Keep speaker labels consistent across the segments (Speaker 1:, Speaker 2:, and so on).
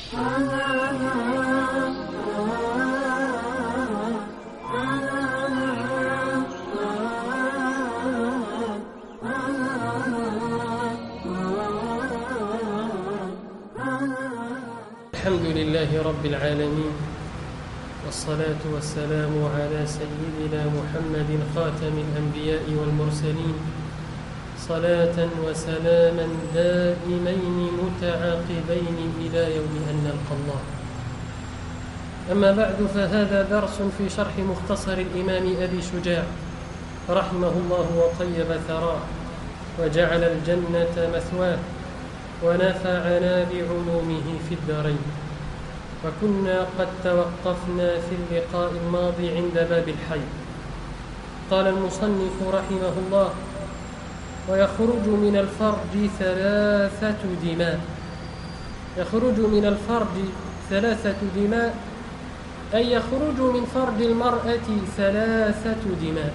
Speaker 1: الحمد لله رب العالمين، والصلاة والسلام على سيدنا محمد خاتم الأنبياء والمرسلين، صلاة وسلاما دائمين متعاقبين إلى يوم أن نلقى الله. أما بعد، فهذا درس في شرح مختصر الإمام أبي شجاع رحمه الله وطيب ثراه، وجعل الجنة مثواه، ونفعنا بعلومه في الدارين. وكنا قد توقفنا في اللقاء الماضي عند باب الحي. قال المصنف رحمه الله: ويخرج من الفرج ثلاثة دماء. يخرج من الفرج ثلاثة دماء، أي يخرج من فرج المرأة ثلاثة دماء.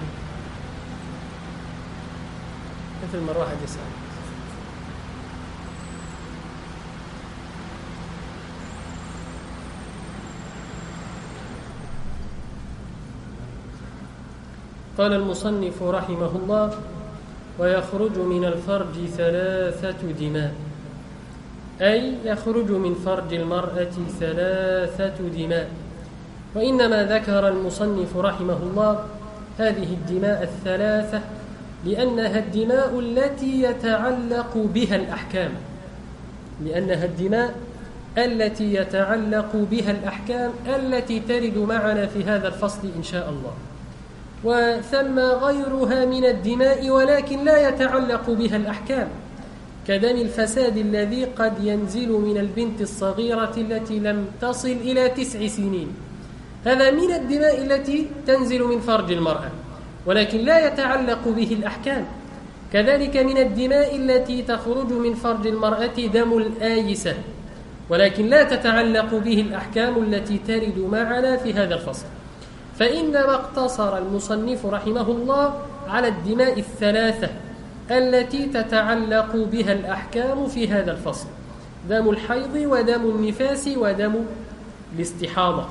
Speaker 1: مثل ما الواحد يسأل. قال المصنف رحمه الله: ويخرج من الفرج ثلاثة دماء، أي يخرج من فرج المرأة ثلاثة دماء. وإنما ذكر المصنف رحمه الله هذه الدماء الثلاثة لأنها الدماء التي يتعلق بها الأحكام، لأنها الدماء التي يتعلق بها الأحكام التي ترد معنا في هذا الفصل إن شاء الله. وثم غيرها من الدماء ولكن لا يتعلق بها الأحكام، كدم الفساد الذي قد ينزل من البنت الصغيرة التي لم تصل إلى 9 سنين. هذا من الدماء التي تنزل من فرج المرأة ولكن لا يتعلق به الأحكام. كذلك من الدماء التي تخرج من فرج المرأة دم الآيسة، ولكن لا تتعلق به الأحكام التي ترد معنا في هذا الفصل. فإنما اقتصر المصنف رحمه الله على الدماء الثلاثة التي تتعلق بها الأحكام في هذا الفصل: دم الحيض ودم النفاس ودم الاستحاضة.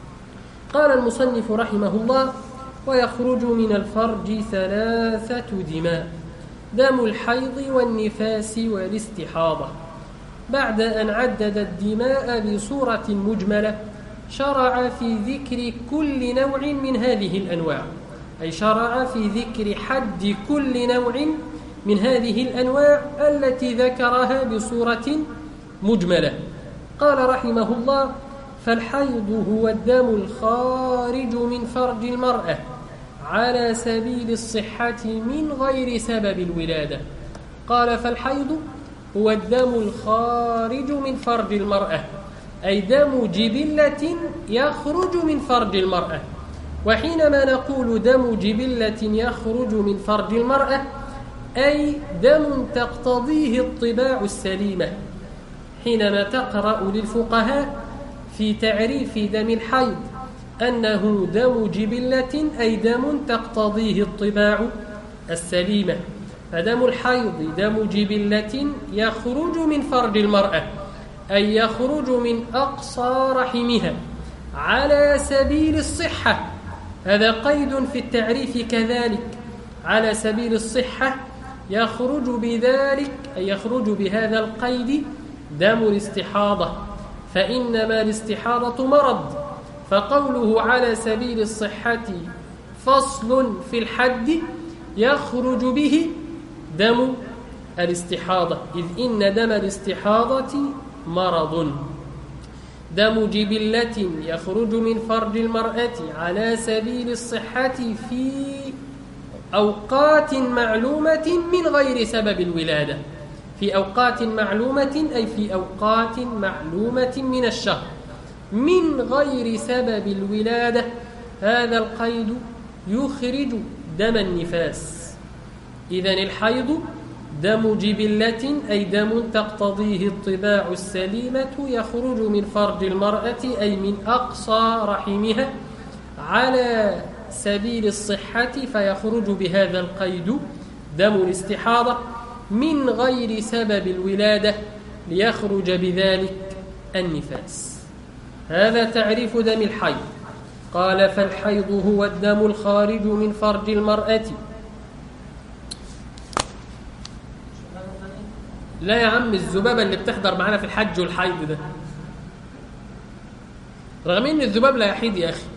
Speaker 1: قال المصنف رحمه الله: ويخرج من الفرج ثلاثة دماء، دم الحيض والنفاس والاستحاضة. بعد أن عدد الدماء بصورة مجملة، شرع في ذكر كل نوع من هذه الأنواع، أي شرع في ذكر حد كل نوع من هذه الأنواع التي ذكرها بصورة مجملة. قال رحمه الله: فالحيض هو الدم الخارج من فرج المرأة على سبيل الصحة من غير سبب الولادة. قال: فالحيض هو الدم الخارج من فرج المرأة، أي دم جبلة يخرج من فرج المرأة. وحينما نقول دم جبلة يخرج من فرج المرأة، أي دم تقتضيه الطباع السليمة. حينما تقرأ للفقهاء في تعريف دم الحيض أنه دم جبلة، أي دم تقتضيه الطباع السليمة. فدم الحيض دم جبلة يخرج من فرج المرأة، أي يخرج من أقصى رحمها على سبيل الصحة. هذا قيد في التعريف كذلك، على سبيل الصحة يخرج بذلك، أي يخرج بهذا القيد دم الاستحاضة، فإنما الاستحاضة مرض. فقوله على سبيل الصحة فصل في الحد يخرج به دم الاستحاضة، إذ إن دم الاستحاضة مرض. دم جبلة يخرج من فرج المرأة على سبيل الصحة في أوقات معلومة من غير سبب الولادة. في أوقات معلومة، أي في أوقات معلومة من الشهر من غير سبب الولادة. هذا القيد يخرج دم النفاس. إذن الحيض دم جبلة، أي دم تقتضيه الطباع السليمة يخرج من فرج المرأة، أي من أقصى رحمها على سبيل الصحة، فيخرج بهذا القيد دم الاستحاضة من غير سبب الولادة، ليخرج بذلك النفاس. هذا تعريف دم الحيض. قال فالحيض هو الدم الخارج من فرج المرأة. لا يا عم، الذبابة اللي بتحضر معانا في الحج والحيض ده، رغم ان الذباب لا يحيض يا اخي.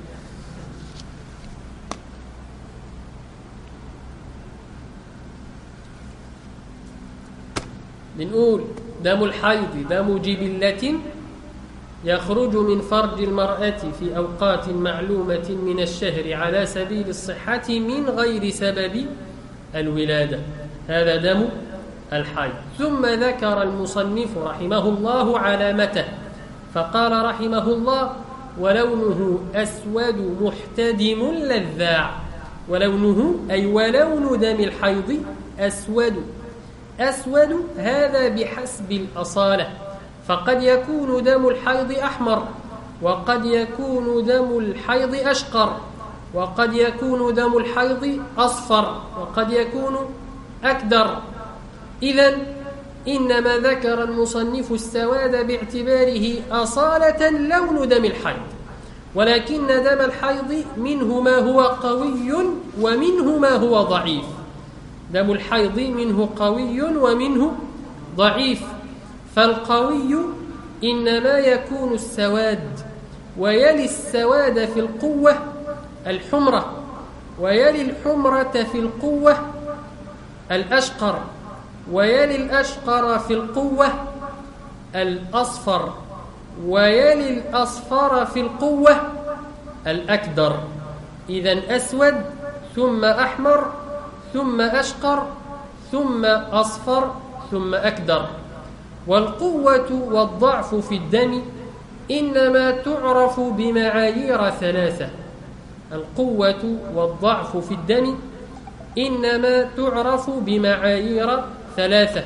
Speaker 1: بنقول دم الحيض دم جبلة يخرج من فرج المرأة في أوقات معلومة من الشهر على سبيل الصحة من غير سبب الولادة. هذا دم الحيض. ثم ذكر المصنف رحمه الله علامته، فقال رحمه الله: ولونه أسود محتدم لذاع. ولونه أي ولون دم الحيض أسود. أسود هذا بحسب الأصالة، فقد يكون دم الحيض أحمر، وقد يكون دم الحيض أشقر، وقد يكون دم الحيض أصفر، وقد يكون أكدر. إذن إنما ذكر المصنف السواد باعتباره أصالة لون دم الحيض، ولكن دم الحيض منه ما هو قوي ومنه ما هو ضعيف. دم الحيض منه قوي ومنه ضعيف، فالقوي إنما يكون السواد، ويلي السواد في القوة الحمرة، ويلي الحمرة في القوة الأشقر، ويلي الأشقر في القوة الأصفر، ويلي الأصفر في القوة الأكدر. إذن أسود ثم أحمر ثم أشقر ثم أصفر ثم أكدر. والقوة والضعف في الدم إنما تعرف بمعايير ثلاثة. القوة والضعف في الدم إنما تعرف بمعايير ثلاثة: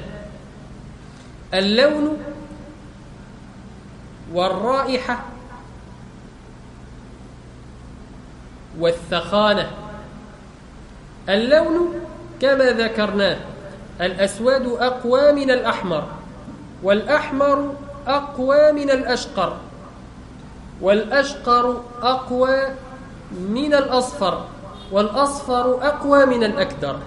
Speaker 1: اللون والرائحة والثخانة. اللون كما ذكرناه، الأسود أقوى من الأحمر، والأحمر أقوى من الأشقر، والأشقر أقوى من الأصفر، والأصفر أقوى من الأكدر.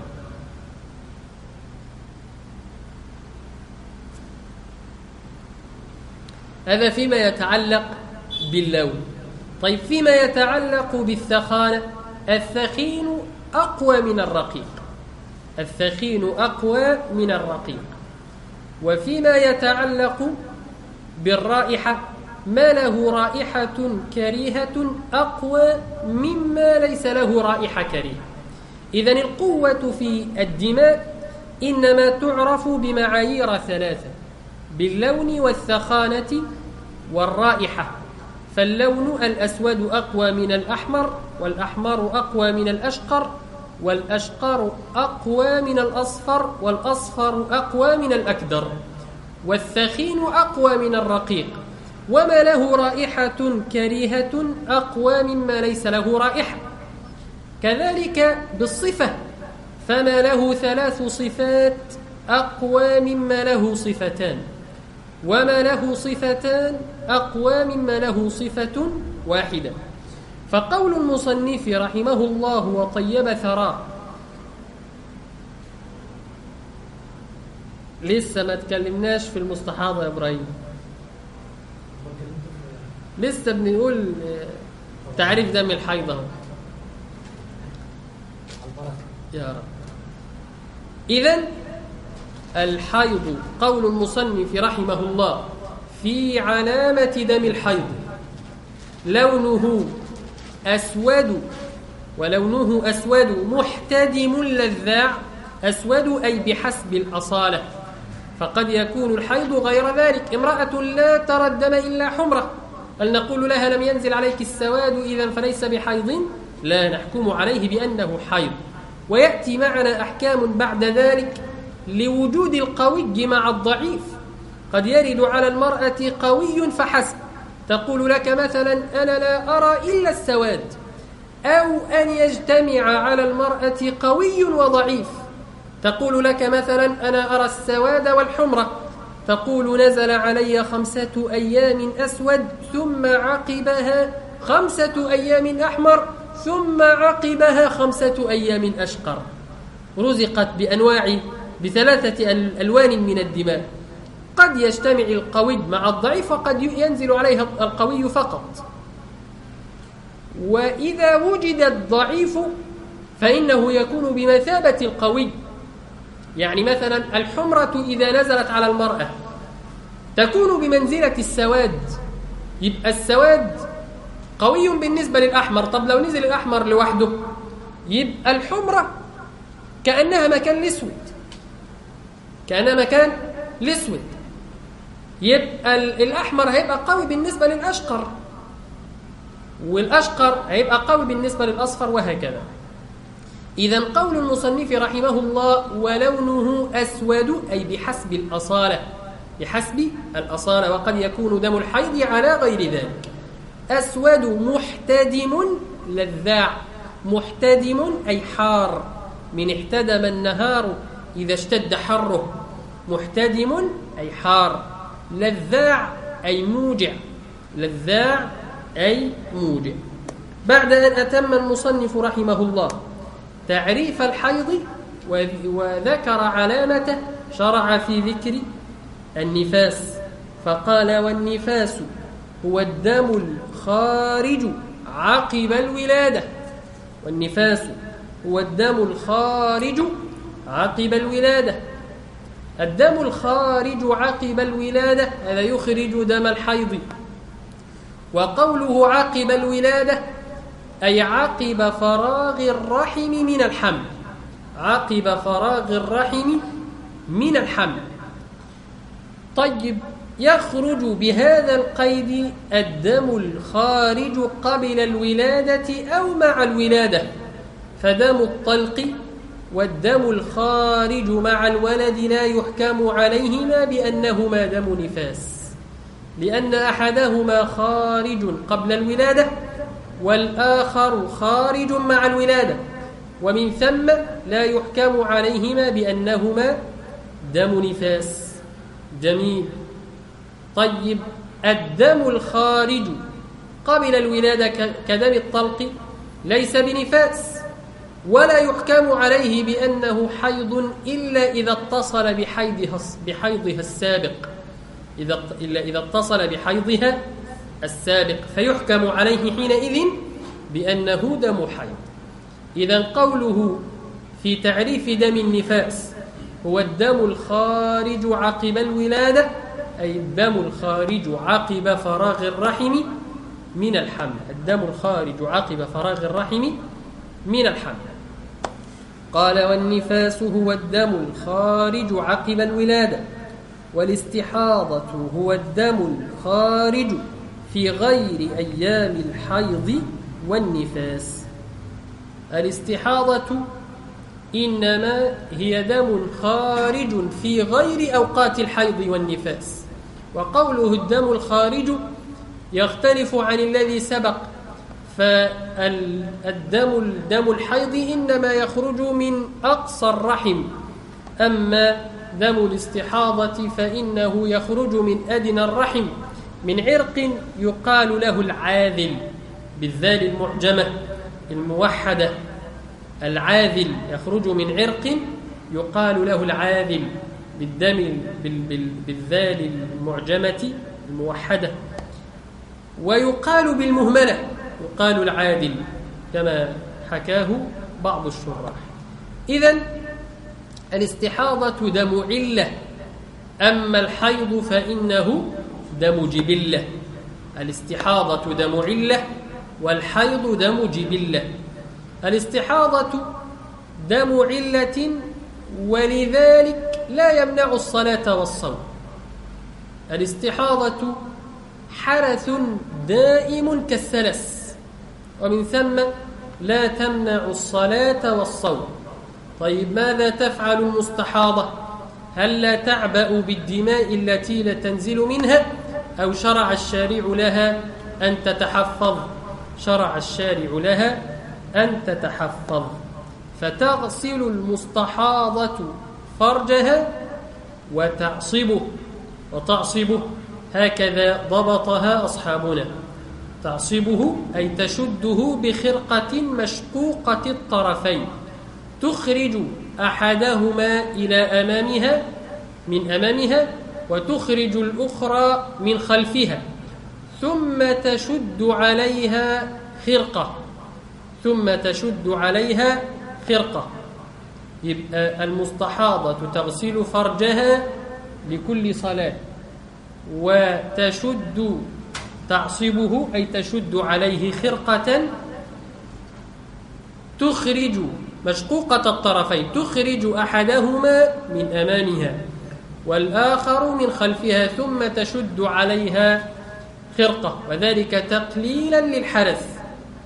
Speaker 1: هذا فيما يتعلق باللون. طيب فيما يتعلق بالثخانة، الثخين أقوى من الرقيق، الثخين أقوى من الرقيق. وفيما يتعلق بالرائحة، ما له رائحة كريهة أقوى مما ليس له رائحة كريهة. إذن القوة في الدماء إنما تعرف بمعايير ثلاثة: باللون والثخانة والرائحة. فاللون الأسود أقوى من الأحمر، والأحمر أقوى من الأشقر، والأشقر أقوى من الأصفر، والأصفر أقوى من الأكدر. والثخين أقوى من الرقيق، وما له رائحة كريهة أقوى مما ليس له رائحة. كذلك بالصفة، فما له ثلاث صفات أقوى مما له صفتان، وما له صفتان أقوى مما له صفة واحدة. فقول المصنف رحمه الله وطيب ثراه، لسه ما تكلمناش في المستحاضة يا إبراهيم، لسه بنقول تعريف دم الحيض يا رب. إذن الحيض قول المصنف رحمه الله في علامة دم الحيض: لونه أسود، ولونه أسود محتدم لذاع. أسود أي بحسب الأصالة، فقد يكون الحيض غير ذلك. امرأة لا ترى الدم إلا حمرة، هل نقول لها لم ينزل عليك السواد إذن فليس بحيض؟ لا، نحكم عليه بأنه حيض. ويأتي معنا أحكام بعد ذلك لوجود القوي مع الضعيف. قد يرد على المرأة قوي فحسب، تقول لك مثلا أنا لا أرى إلا السواد، أو أن يجتمع على المرأة قوي وضعيف، تقول لك مثلا أنا أرى السواد والحمرة، تقول نزل علي 5 أيام أسود ثم عقبها 5 أيام أحمر ثم عقبها 5 أيام أشقر، رزقت ب3 ألوان من الدماء، قد يجتمع القوي مع الضعيف وقد ينزل عليها القوي فقط. وإذا وجد الضعيف فإنه يكون بمثابة القوي. يعني مثلا الحمرة إذا نزلت على المرأة تكون بمنزلة السواد، يبقى السواد قوي بالنسبة للأحمر. طب لو نزل الأحمر لوحده يبقى الحمرة كأنها مكان الأسود، كأنها مكان الأسود، يبقى الأحمر هيبقى قوي بالنسبة للأشقر، والأشقر هيبقى قوي بالنسبة للأصفر، وهكذا. إذن قول المصنف رحمه الله ولونه أسود أي بحسب الأصالة، بحسب الأصالة، وقد يكون دم الحيض على غير ذلك. أسود محتدم لذاع، محتدم أي حار، من احتدم النهار إذا اشتد حره، محتدم أي حار. لذاع أي موجع، لذاع أي موجع. بعد أن أتم المصنف رحمه الله تعريف الحيض وذكر علامته، شرع في ذكر النفاس فقال والنفاس هو الدم الخارج عقب الولادة، والنفاس هو الدم الخارج عقب الولادة. الدم الخارج عقب الولادة هذا يخرج دم الحيض. وقوله عقب الولادة أي عقب فراغ الرحم من الحمل، عقب فراغ الرحم من الحمل. طيب، يخرج بهذا القيد الدم الخارج قبل الولادة أو مع الولادة، فدم الطلق والدم الخارج مع الولد لا يحكم عليهما بأنهما دم نفاس، لأن أحدهما خارج قبل الولادة والآخر خارج مع الولادة، ومن ثم لا يحكم عليهما بأنهما دم نفاس. جميل. طيب، الدم الخارج قبل الولادة كدم الطلق ليس بنفاس، ولا يحكم عليه بأنه حيض إلا إذا اتصل بحيضها السابق، إلا إذا اتصل بحيضها السابق، فيحكم عليه حينئذ بأنه دم حيض. إذن قوله في تعريف دم النفاس هو الدم الخارج عقب الولادة أي الدم الخارج عقب فراغ الرحم من الحمل، الدم الخارج عقب فراغ الرحم من الحمل. قال والنفاس هو الدم الخارج عقب الولادة، والاستحاضة هو الدم الخارج في غير أيام الحيض والنفاس. الاستحاضة إنما هي دم خارج في غير أوقات الحيض والنفاس، وقوله الدم الخارج يختلف عن الذي سبق، فالدم الحيض إنما يخرج من أقصى الرحم، أما دم الاستحاضة فإنه يخرج من أدنى الرحم، من عرق يقال له العاذل بالذال المعجمة الموحدة، العاذل يخرج من عرق يقال له العاذل بالذال المعجمة الموحدة، ويقال بالمهملة يقال العادل كما حكاه بعض الشراح. إذن الاستحاضة دم علة، أما الحيض فإنه دم جبلة. الاستحاضة دم علة والحيض دم جبلة. الاستحاضة دم علة ولذلك لا يمنع الصلاة والصوم. الاستحاضة حرث دائم كالسلس، ومن ثم لا تمنع الصلاة والصوم. طيب، ماذا تفعل المستحاضة؟ هل لا تعبأ بالدماء التي لا تنزل منها، أو شرع الشارع لها أن تتحفظ؟ شرع الشارع لها أن تتحفظ، فتغسل المستحاضة فرجها وتعصبه، وتعصبه هكذا ضبطها أصحابنا. تعصبه أي تشده بخرقة مشقوقة الطرفين تخرج أحدهما إلى أمامها من أمامها وتخرج الأخرى من خلفها ثم تشد عليها خرقة. يبقى المستحاضة تغسل فرجها لكل صلاة وتشد تعصبه أي تشد عليه خرقة تخرج مشقوقة الطرفين تخرج أحدهما من أمامها والآخر من خلفها ثم تشد عليها خرقة، وذلك تقليلا للحدث.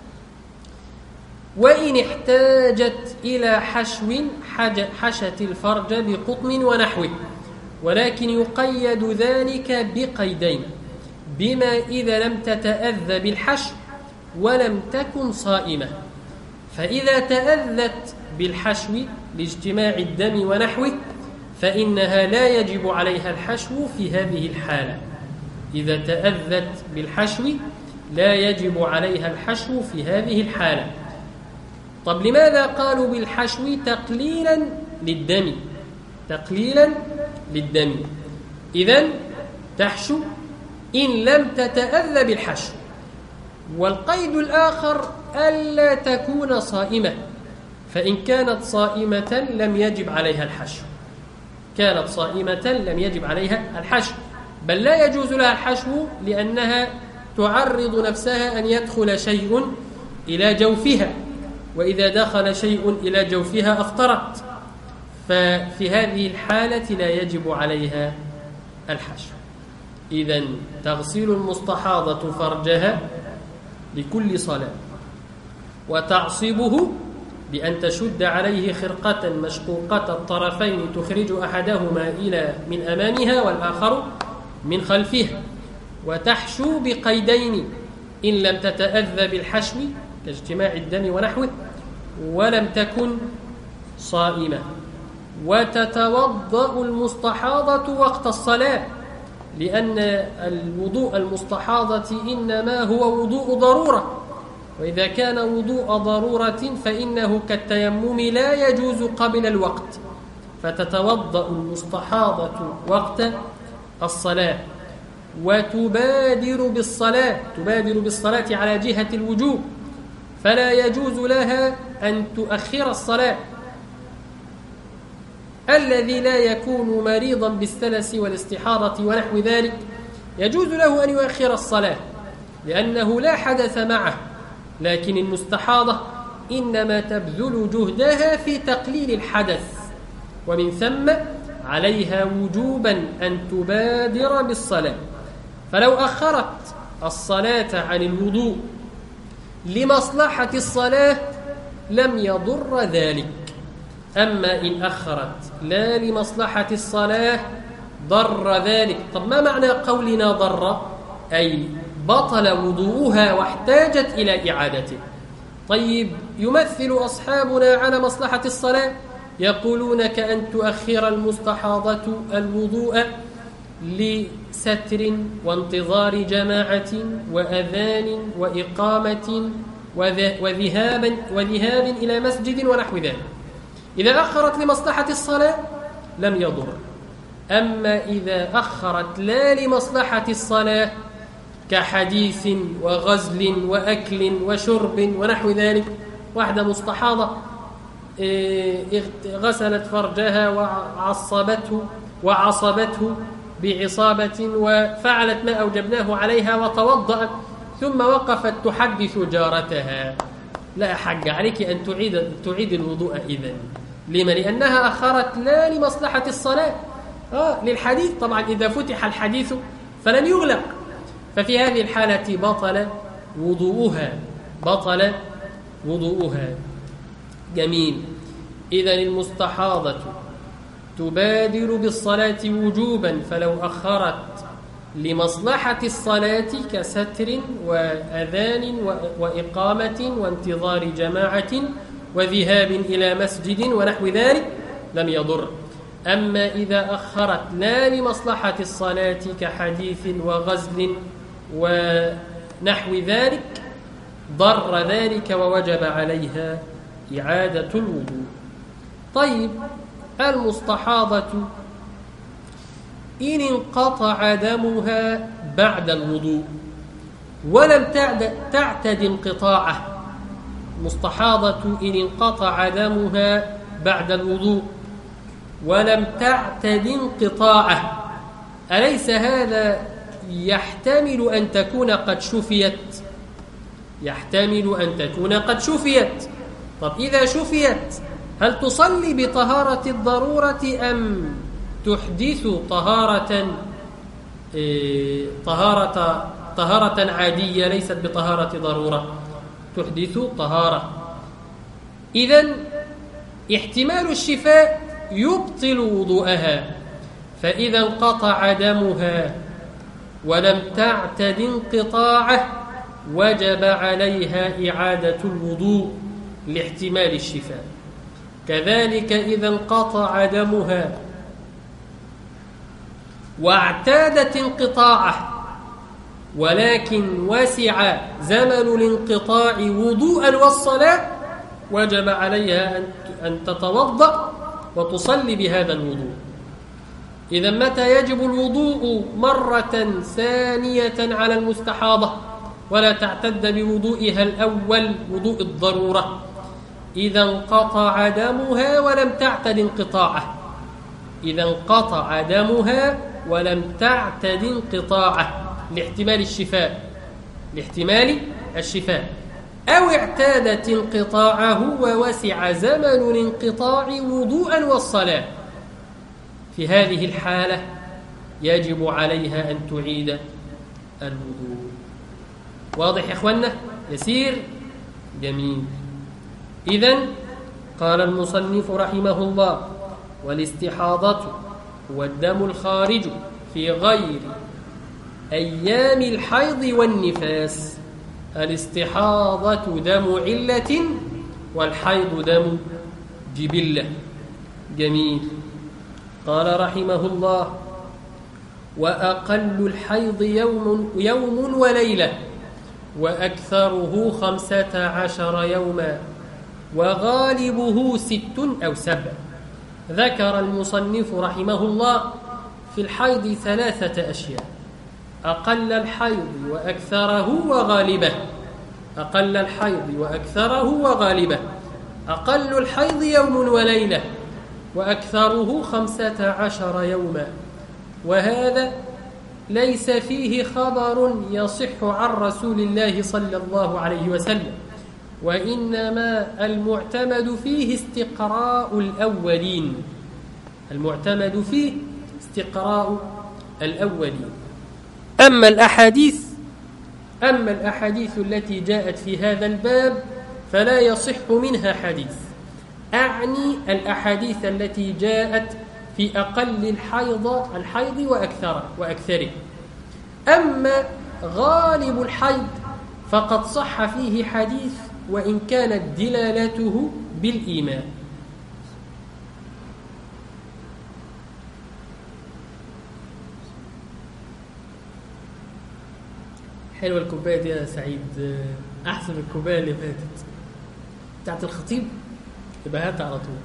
Speaker 1: وإن احتاجت إلى حشو حشت الفرج بقطن ونحوه، ولكن يقيد ذلك بقيدين: بما إذا لم تتأذى بالحشو ولم تكن صائمة. فإذا تأذت بالحشو لاجتماع الدم ونحوه فإنها لا يجب عليها الحشو في هذه الحالة. إذا تأذت بالحشو لا يجب عليها الحشو في هذه الحالة. طب لماذا قالوا بالحشو؟ تقليلا للدم. إذن تحشو إن لم تتأذى بالحشو. والقيد الآخر ألا تكون صائمة، فإن كانت صائمة لم يجب عليها الحشو، بل لا يجوز لها الحشو لأنها تعرض نفسها أن يدخل شيء إلى جوفها، وإذا دخل شيء إلى جوفها أفطرت، ففي هذه الحالة لا يجب عليها الحشو. إذن تغسل المستحاضة فرجها لكل صلاة وتعصبه بأن تشد عليه خرقة مشقوقة الطرفين تخرج أحدهما من أمامها والآخر من خلفها، وتحشو بقيدين: إن لم تتأذى بالحشو كاجتماع الدم ونحوه ولم تكن صائمة. وتتوضأ المستحاضة وقت الصلاة، لأن الوضوء المستحاضة إنما هو وضوء ضرورة، وإذا كان وضوء ضرورة فإنه كالتيمم لا يجوز قبل الوقت، فتتوضأ المستحاضة وقت الصلاة وتبادر بالصلاة على جهة الوجوب، فلا يجوز لها أن تؤخر الصلاة. الذي لا يكون مريضا بالسلس والاستحاضة ونحو ذلك يجوز له أن يؤخر الصلاة لأنه لا حدث معه، لكن المستحاضة إنما تبذل جهدها في تقليل الحدث، ومن ثم عليها وجوبا أن تبادر بالصلاة. فلو أخرت الصلاة عن الوضوء لمصلحة الصلاة لم يضر ذلك، أما إن أخرت لا لمصلحة الصلاة ضر ذلك. طب ما معنى قولنا ضر؟ أي بطل وضوءها واحتاجت إلى إعادته. طيب يمثل أصحابنا على مصلحة الصلاة، يقولون كأن تؤخر المستحاضة الوضوء لستر وانتظار جماعة وأذان وإقامة وذهاب إلى مسجد ونحو ذلك. إذا أخرت لمصلحة الصلاة لم يضر. أما إذا أخرت لا لمصلحة الصلاة كحديث وغزل وأكل وشرب ونحو ذلك، واحدة مستحاضة غسلت فرجها وعصبته بعصابة وفعلت ما أوجبناه عليها وتوضأت ثم وقفت تحدث جارتها، لا حق عليك أن تعيد الوضوء إذن. لما؟ لأنها أخرت لا لمصلحة الصلاة للحديث. طبعا إذا فتح الحديث فلن يغلق، ففي هذه الحالة بطل وضوءها. جميل. إذن المستحاضة تبادر بالصلاة وجوبا، فلو أخرت لمصلحة الصلاة كستر وأذان وإقامة وانتظار جماعة وذهاب إلى مسجد ونحو ذلك لم يضر. أما إذا أخرت لا لمصلحة الصلاة كحديث وغزل ونحو ذلك ضر ذلك ووجب عليها إعادة الوضوء. طيب، المستحاضة إن انقطع دمها بعد الوضوء ولم تعتد انقطاعه، مستحاضة إن انقطع دمها بعد الوضوء ولم تعتد انقطاعه، أليس هذا يحتمل أن تكون قد شفيت؟ يحتمل أن تكون قد شفيت. طب إذا شفيت هل تصلي بطهارة الضرورة أم تحدث طهارة عادية ليست بطهارة ضرورة؟ تحدث طهارة. إذن احتمال الشفاء يبطل وضوءها، فإذا انقطع دمها ولم تعتد انقطاعه وجب عليها إعادة الوضوء لاحتمال الشفاء. كذلك إذا انقطع دمها واعتادت انقطاعه ولكن وسع زمن الانقطاع وضوءا والصلاة، وجب عليها أن تتوضأ وتصلي بهذا الوضوء. إذا متى يجب الوضوء؟ مرة ثانية على المستحاضة ولا تعتد بوضوئها الأول وضوء الضرورة، إذا انقطع دمها ولم تعتد انقطاعه. إذا انقطع دمها ولم تعتد انقطاعه لاحتمال الشفاء، أو اعتادت انقطاعه ووسع زمن الانقطاع وضوءا والصلاة، في هذه الحالة يجب عليها أن تعيد الوضوء. واضح يا أخوانا؟ يسير؟ جميل. إذن قال المصنف رحمه الله: والاستحاضة هو الدم الخارج في غير أيام الحيض والنفاس. الاستحاضة دم علة والحيض دم جبلة. جميل. قال رحمه الله: وأقل الحيض يوم وليلة، وأكثره 15 يوما، وغالبه 6 أو 7. ذكر المصنف رحمه الله في الحيض 3 أشياء: أقل الحيض وأكثره وغالبه. أقل الحيض وأكثره وغالبه. أقل الحيض يوم وليلة، وأكثره 15 يوما، وهذا ليس فيه خبر يصح عن رسول الله صلى الله عليه وسلم، وإنما المعتمد فيه استقراء الأولين. المعتمد فيه استقراء الأولين. أما الأحاديث التي جاءت في هذا الباب فلا يصح منها حديث. أعني الأحاديث التي جاءت في أقل الحيض وأكثره. أما غالب الحيض فقد صح فيه حديث، وإن كانت دلالته بالإيمان. حلوة الكوباية دي يا سعيد، أحسن الكوباية اللي فاتت بتاعت الخطيب، يبقى هاتها على طول.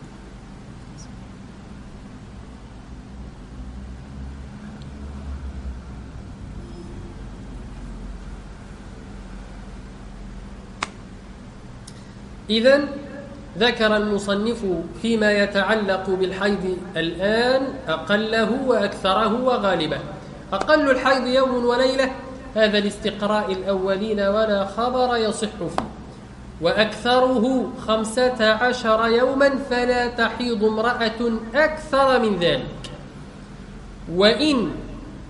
Speaker 1: إذن ذكر المصنف فيما يتعلق بالحيض الآن أقله وأكثره وغالبه. أقل الحيض يوم وليلة، هذا الاستقراء الأولين ولا خبر يصح فيه. وأكثره 15 يوما، فلا تحيض امرأة أكثر من ذلك. وإن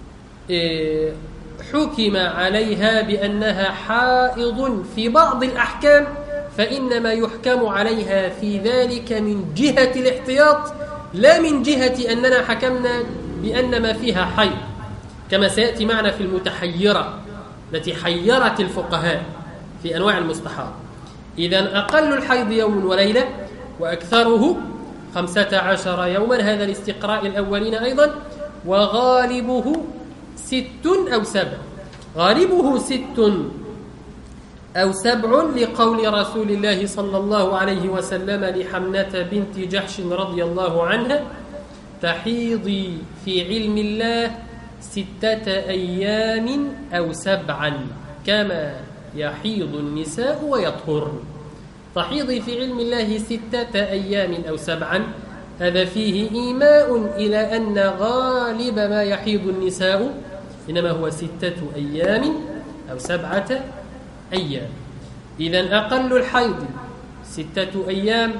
Speaker 1: حكم عليها بأنها حائض في بعض الأحكام، فإنما يحكم عليها في ذلك من جهة الاحتياط، لا من جهة أننا حكمنا بأن ما فيها حيض، كما سيأتي معنا في المتحيرة التي حيرت الفقهاء في أنواع المستحاض. إذن أقل الحيض يوم وليلة، وأكثره 15 يوما، هذا الاستقراء الأولين أيضا. وغالبه 6 أو 7، غالبه 6 أو 7 لقول رسول الله صلى الله عليه وسلم لحمنة بنت جحش رضي الله عنها: تحيضي في علم الله 6 أيام أو 7 كما يحيض النساء ويطهرن. تحيضي في علم الله 6 أيام أو 7، هذا فيه إيماء إلى أن غالب ما يحيض النساء إنما هو 6 أيام أو 7 أيام. إذن أقل الحيض 6 أيام،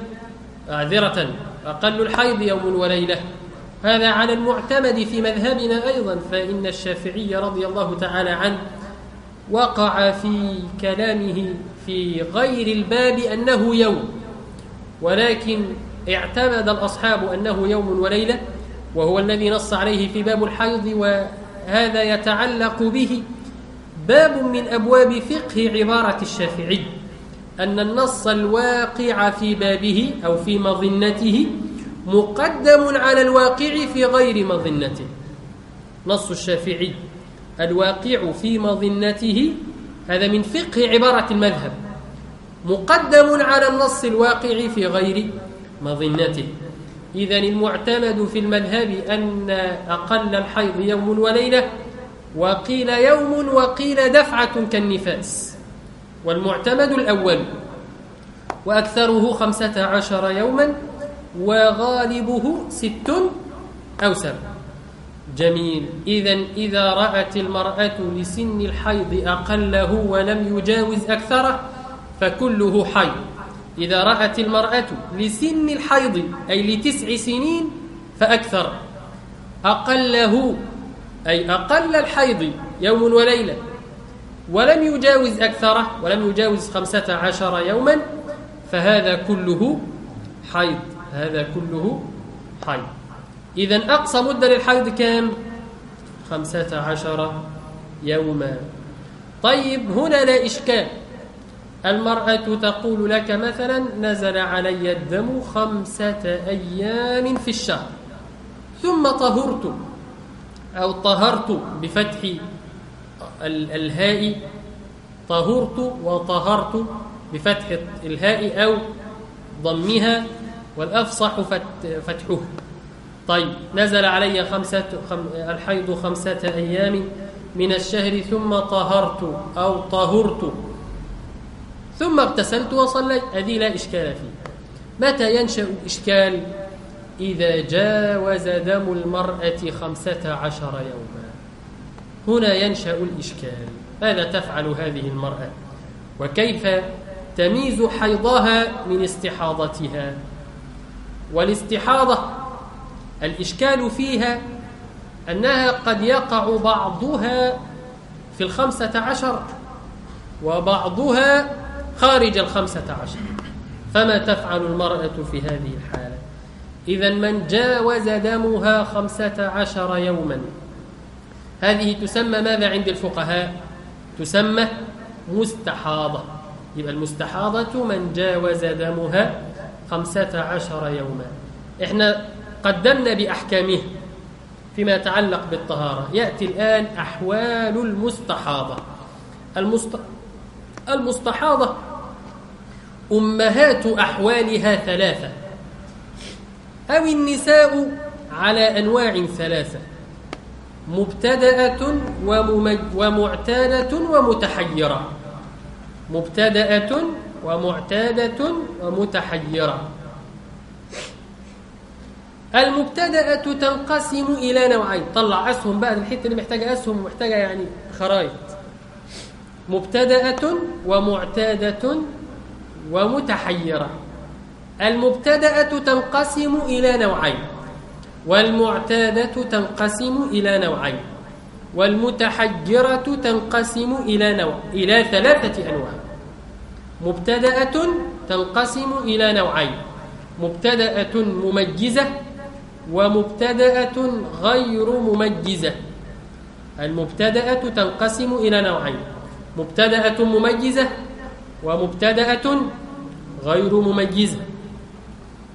Speaker 1: أقل الحيض يوم وليلة، هذا على المعتمد في مذهبنا أيضا، فإن الشافعي رضي الله تعالى عنه وقع في كلامه في غير الباب أنه يوم، ولكن اعتمد الأصحاب أنه يوم وليلة، وهو الذي نص عليه في باب الحيض. وهذا يتعلق به باب من أبواب فقه عبارة الشافعي، أن النص الواقع في بابه أو في مظنته مقدم على الواقع في غير مظنته. نص الشافعي الواقع في مظنته، هذا من فقه عبارة المذهب، مقدم على النص الواقع في غير مظنته. إذن المعتمد في المذهب أن أقل الحيض يوم وليلة، وقيل يوم وقيل دفعة كالنفاس، والمعتمد الأول، وأكثره 15 يوما، وغالبه 6 أو 7. جميل. إذن إذا رأت المرأة لسن الحيض أقله ولم يجاوز أكثره فكله حيض. إذا رأت المرأة لسن الحيض أي ل9 سنين فأكثر، أقله أي أقل الحيض يوم وليلة ولم يجاوز أكثره، ولم يجاوز 15 يوما، فهذا كله حيض، هذا كله حيض. إذن أقصى مدة للحيض كام؟ 15 يوما. طيب، هنا لا إشكال. المرأة تقول لك مثلا: نزل علي الدم 5 أيام في الشهر، ثم طهرت أو طهرت بفتح الهاء، طهرت وطهرت بفتح الهاء أو ضمها، والأفصح فتحه. طيب، نزل علي الحيض 5 أيام من الشهر، ثم طهرت أو طهرت، ثم اغتسلت وصليت، هذه لا إشكال فيه. متى ينشأ الإشكال؟ إذا جاوز دم المرأة 15 يوما، هنا ينشأ الإشكال. ماذا تفعل هذه المرأة؟ وكيف تميز حيضها من استحاضتها؟ والاستحاضة الإشكال فيها أنها قد يقع بعضها في 15 وبعضها خارج 15، فما تفعل المرأة في هذه الحالة؟ إذن من جاوز دمها 15 يوما، هذه تسمى ماذا عند الفقهاء؟ تسمى مستحاضة. يبقى المستحاضة من جاوز دمها 15 يوما. إحنا قدمنا بأحكامه فيما يتعلق بالطهارة، يأتي الآن أحوال المستحاضة. المستحاضة أمهات أحوالها 3، أو النساء على أنواع 3: مبتدأة ومعتادة ومتحيرة. مبتدأة ومعتادة ومتحيرة. المبتدأة تنقسم إلى نوعين. طلع أسهم بقى، الحتة اللي محتاجة أسهم ومحتاجة يعني خرائط. مبتدأة ومعتادة ومتحيرة. المبتدأة تنقسم إلى نوعين، والمعتادة تنقسم إلى نوعين، والمتحجرة تنقسم إلى 3 أنواع. مبتدأة تنقسم إلى نوعين: مبتدأة ممجزة ومبتدأة غير ممجزة. المبتدأة تنقسم إلى نوعين: مبتدأة ممجزة ومبتدأة غير مميزة.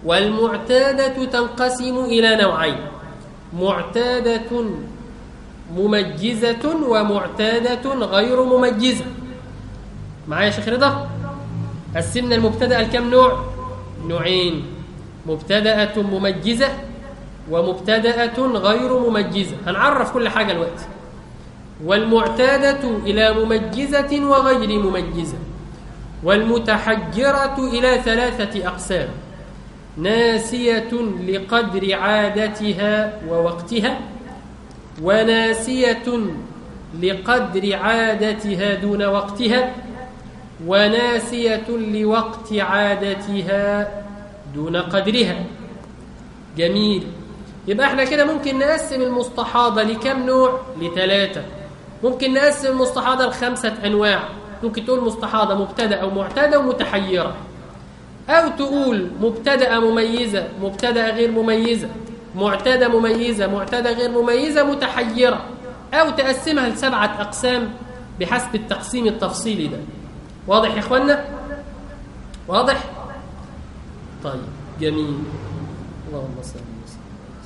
Speaker 1: والمعتادة تنقسم إلى نوعين: معتادة ممجزة ومعتادة غير ممجزة. معايا يا شيخ رضا؟ قسمنا المبتدأ لكم نوع؟ نوعين: مبتدأة ممجزة ومبتدأة غير ممجزة. هنعرف كل حاجة الوقت. والمعتادة إلى ممجزة وغير ممجزة. والمتحجرة إلى 3 أقسام: ناسية لقدر عادتها ووقتها، وناسية لقدر عادتها دون وقتها، وناسية لوقت عادتها دون قدرها. جميل. يبقى احنا كده ممكن نقسم المستحاضة لكم نوع؟ ل3. ممكن نقسم المستحاضة ل5 أنواع. ممكن تقول مستحاضة مبتدأ ومعتادة ومتحيرة، أو تقول مبتدأ مميزة، مبتدأ غير مميزة، معتادة مميزة، معتادة غير مميزة، متحيرة، أو تقسمها ل7 أقسام بحسب التقسيم التفصيلي ده. واضح يا إخوانا؟ واضح؟ طيب جميل. اللهم صل وسلم.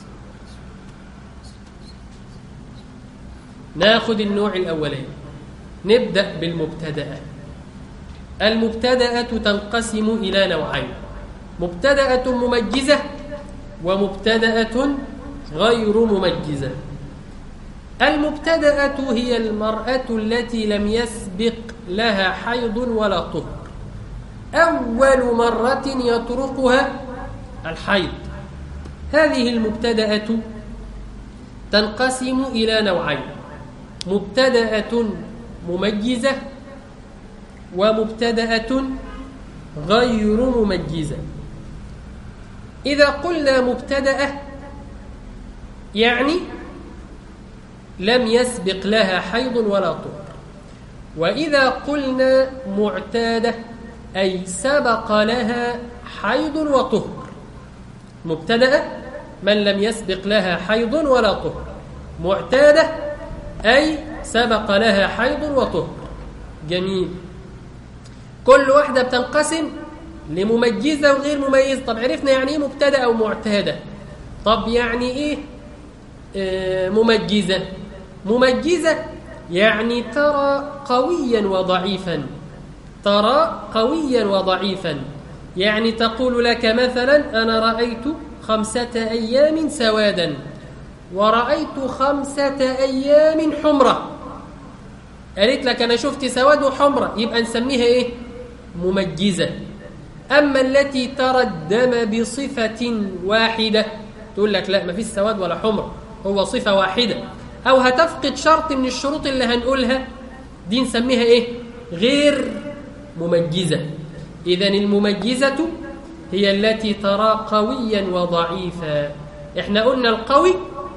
Speaker 1: ناخد النوع الأولاني. نبدأ بالمبتدأة. المبتدأة تنقسم إلى نوعين: مبتدأة ممجزة ومبتدأة غير ممجزة. المبتدأة هي المرأة التي لم يسبق لها حيض ولا طهر، أول مرة يطرقها الحيض. هذه المبتدأة تنقسم إلى نوعين: مبتدأة ممجزة ومبتدأة غير ممجزة. إذا قلنا مبتدأة يعني لم يسبق لها حيض ولا طهر، وإذا قلنا معتادة أي سبق لها حيض وطهر. مبتدأة من لم يسبق لها حيض ولا طهر، معتادة أي سبق لها حيض وطهر. جميل. كل واحدة بتنقسم لممجزة وغير مميزة. طب عرفنا يعني إيه مبتدأة ومعتادة. طب يعني إيه ممجزة؟ ممجزة يعني ترى قويا وضعيفا، ترى قويا وضعيفا. يعني تقول لك مثلا: أنا رأيت 5 أيام سوادا، ورأيت 5 أيام حمرة. قالت لك أنا شفت سواد وحمرة، يبقى نسميها إيه؟ ممجزة. أما التي ترى الدم بصفة واحدة تقول لك لا، ما فيش سواد ولا حمرة، هو صفة واحدة، أو هتفقد شرط من الشروط اللي هنقولها، دي نسميها إيه؟ غير ممجزة. إذن الممجزة هي التي ترى قويا وضعيفا. إحنا قلنا القوي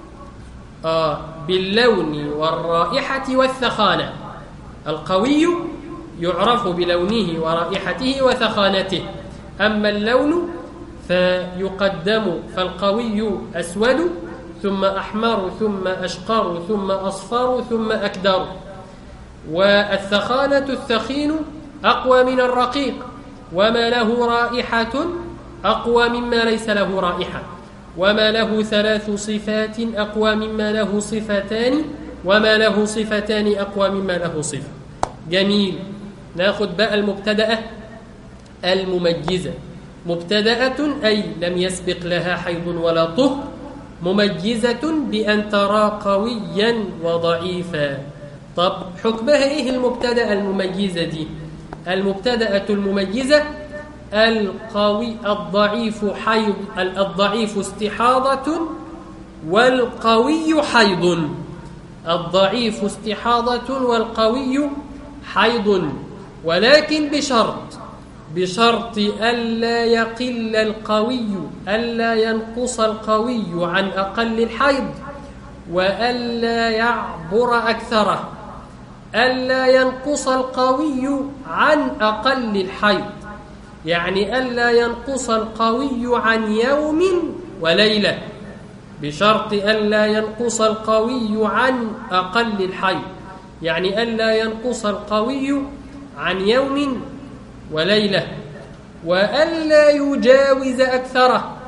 Speaker 1: باللون والرائحة والثخانة. القوي يعرف بلونه ورائحته وثخانته. أما اللون فيقدم، فالقوي أسود ثم أحمر ثم أشقر ثم أصفر ثم أكدر. والثخانة الثخين أقوى من الرقيق، وما له رائحة أقوى مما ليس له رائحة، وما له 3 صفات أقوى مما له صفتان، وما له صفتان أقوى مما له صفة. جميل. ناخد بقى المبتدأة الممجزة. مبتدأة أي لم يسبق لها حيض ولا طهر، ممجزة بأن ترى قويا وضعيفا. طب حكمها إيه المبتدأة المميزة دي؟ المبتدأة المميزة: القوي الضعيف حيض، الضعيف استحاضة والقوي حيض. الضعيف استحاضة والقوي حيض، ولكن بشرط ألا يقل القوي، ألا ينقص القوي عن أقل الحيض، وألا يعبر أكثره. ألا ينقص القوي عن أقل الحيض، يعني ألا ينقص القوي عن يوم وليلة، بشرط ألا ينقص القوي عن أقل الحيض، يعني ألا ينقص القوي عن يوم وليلة، وألا يجاوز أكثره.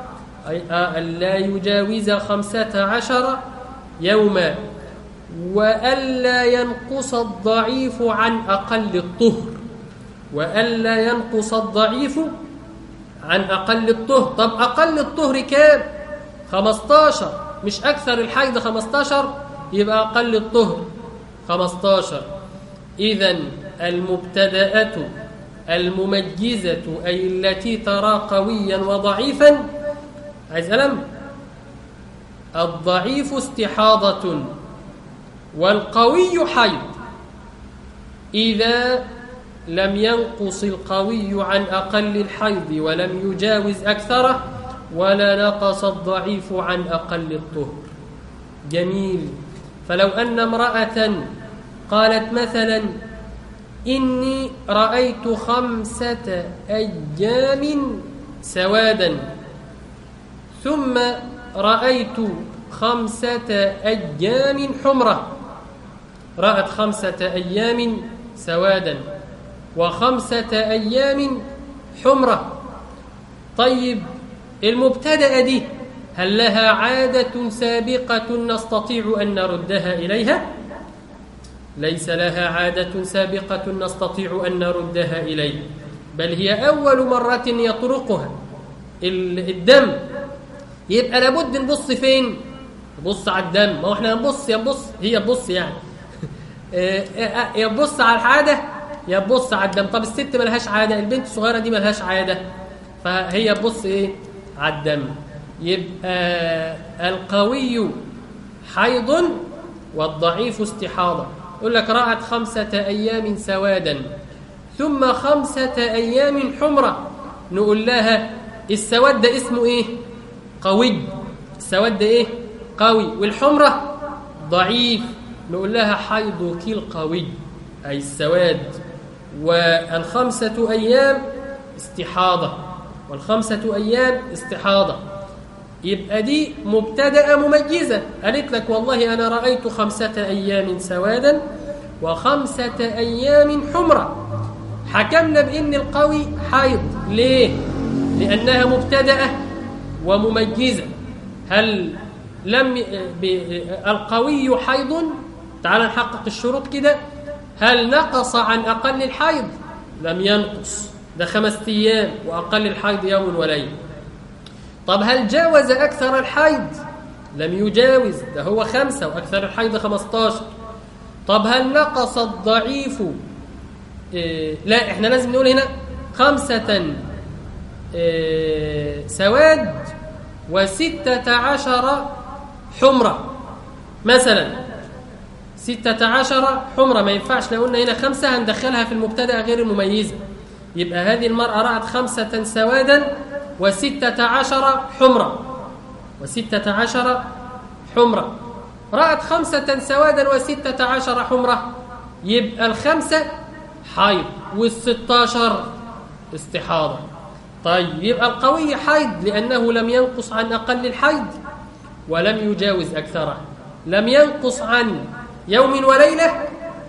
Speaker 1: ألا يجاوز 15 يوما، وألا ينقص الضعيف عن أقل الطهر، وألا ينقص الضعيف عن أقل الطهر. طب أقل الطهر كام؟ 15، مش أكثر الحيض 15، يبقى أقل الطهر 15. إذن المبتدأة الممجزة أي التي ترى قويا وضعيفا، عايز ألم، الضعيف استحاضة والقوي حيض. إذا لم ينقص القوي عن أقل الحيض ولم يجاوز أكثره، ولا نقص الضعيف عن أقل الطهر. جميل. فلو أن امرأة قالت مثلا إني رأيت 5 أيام سوادا، ثم رأيت 5 أيام حمرة، رأت 5 أيام سوادا و5 أيام حمرة. طيب المبتدأة دي هل لها عادة سابقة نستطيع أن نردها إليها؟ ليس لها عادة سابقة نستطيع أن نردها إليه، بل هي أول مرة يطرقها الدم. يبقى لابد نبص فين؟ نبص على الدم. ما هو احنا نبص، هي تبص يعني يبص على العادة يبص على الدم. طب الست ملهاش عادة، البنت الصغيرة دي ملهاش عادة، فهي تبص ايه؟ على الدم. يبقى القوي حيض والضعيف استحاضة. يقول لك رأت 5 أيام سوادا ثم 5 أيام حمرة، نقول لها السواد ده اسمه ايه؟ قوي. السواد ده ايه؟ قوي. والحمرة ضعيف، نقول لها حيضك القوي أي السواد. وال5 أيام استحاضة، وال5 أيام استحاضة. يبقى دي مبتدأة مميزة، قالت لك والله أنا رأيت 5 أيام سوادا و5 أيام حمرة. حكمنا بأن القوي حيض. ليه؟ لأنها مبتدأة ومميزة. هل لم القوي حيض؟ تعال نحقق الشروط كده. هل نقص عن أقل الحيض؟ لم ينقص، ده 5 أيام وأقل الحيض يوم وليلة. طب هل جاوز أكثر الحيض؟ لم يجاوز، ده هو 5 وأكثر الحيض 15. طب هل نقص الضعيف؟ لا، احنا لازم نقول هنا 5 سواد و16 حمرة مثلا. 16 حمرة ما ينفعش، لو قلنا هنا 5 هندخلها في المبتدأ غير المميزة. يبقى هذه المرأة رأت 5 سوادا و16 حمرة، و16 حمرة. رأت 5 سوادا و16 حمرة، يبقى 5 حيض وال16 استحاضة. طيب يبقى القوي حيض لأنه لم ينقص عن أقل الحيض ولم يجاوز أكثره، لم ينقص عن يوم وليلة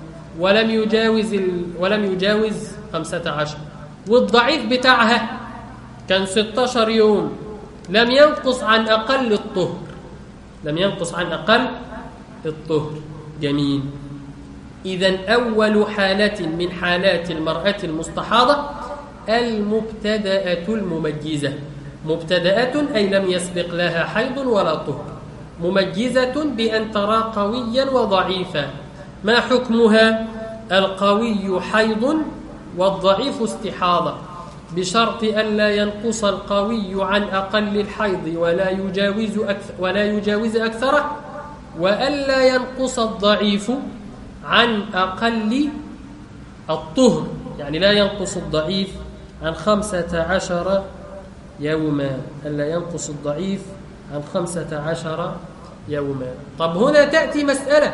Speaker 1: ولم يجاوز 15. والضعيف بتاعها كان 16 يوم، لم ينقص عن أقل الطهر، لم ينقص عن أقل الطهر. جميل. إذن أول حالة من حالات المرأة المستحاضة المبتدأة المميزة. مبتدأة أي لم يسبق لها حيض ولا طهر، مميزة بأن ترى قويا وضعيفا. ما حكمها؟ القوي حيض والضعيف استحاضة، بشرط أن لا ينقص القوي عن أقل الحيض ولا يجاوز أكثره، وألا ينقص الضعيف عن أقل الطهر، يعني لا ينقص الضعيف عن 15 يوما، ألا ينقص الضعيف عن 15 يوما. طب هنا تأتي مسألة: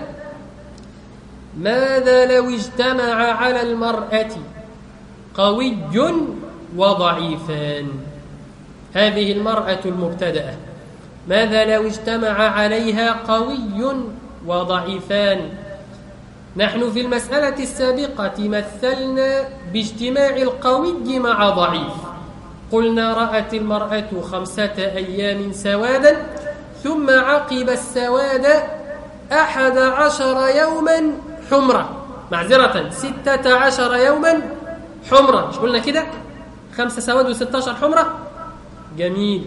Speaker 1: ماذا لو اجتمع على المرأة قوي وضعيفان؟ هذه المرأة المبتدأة، ماذا لو اجتمع عليها قوي وضعيفان؟ نحن في المسألة السابقة مثلنا باجتماع القوي مع ضعيف، قلنا رأت المرأة 5 أيام سوادا ثم عقب السواد 11 يوما حمرة، معذرة 16 يوما حمرة. مش قلنا كده 5 سواد و16 حمرة؟ جميل.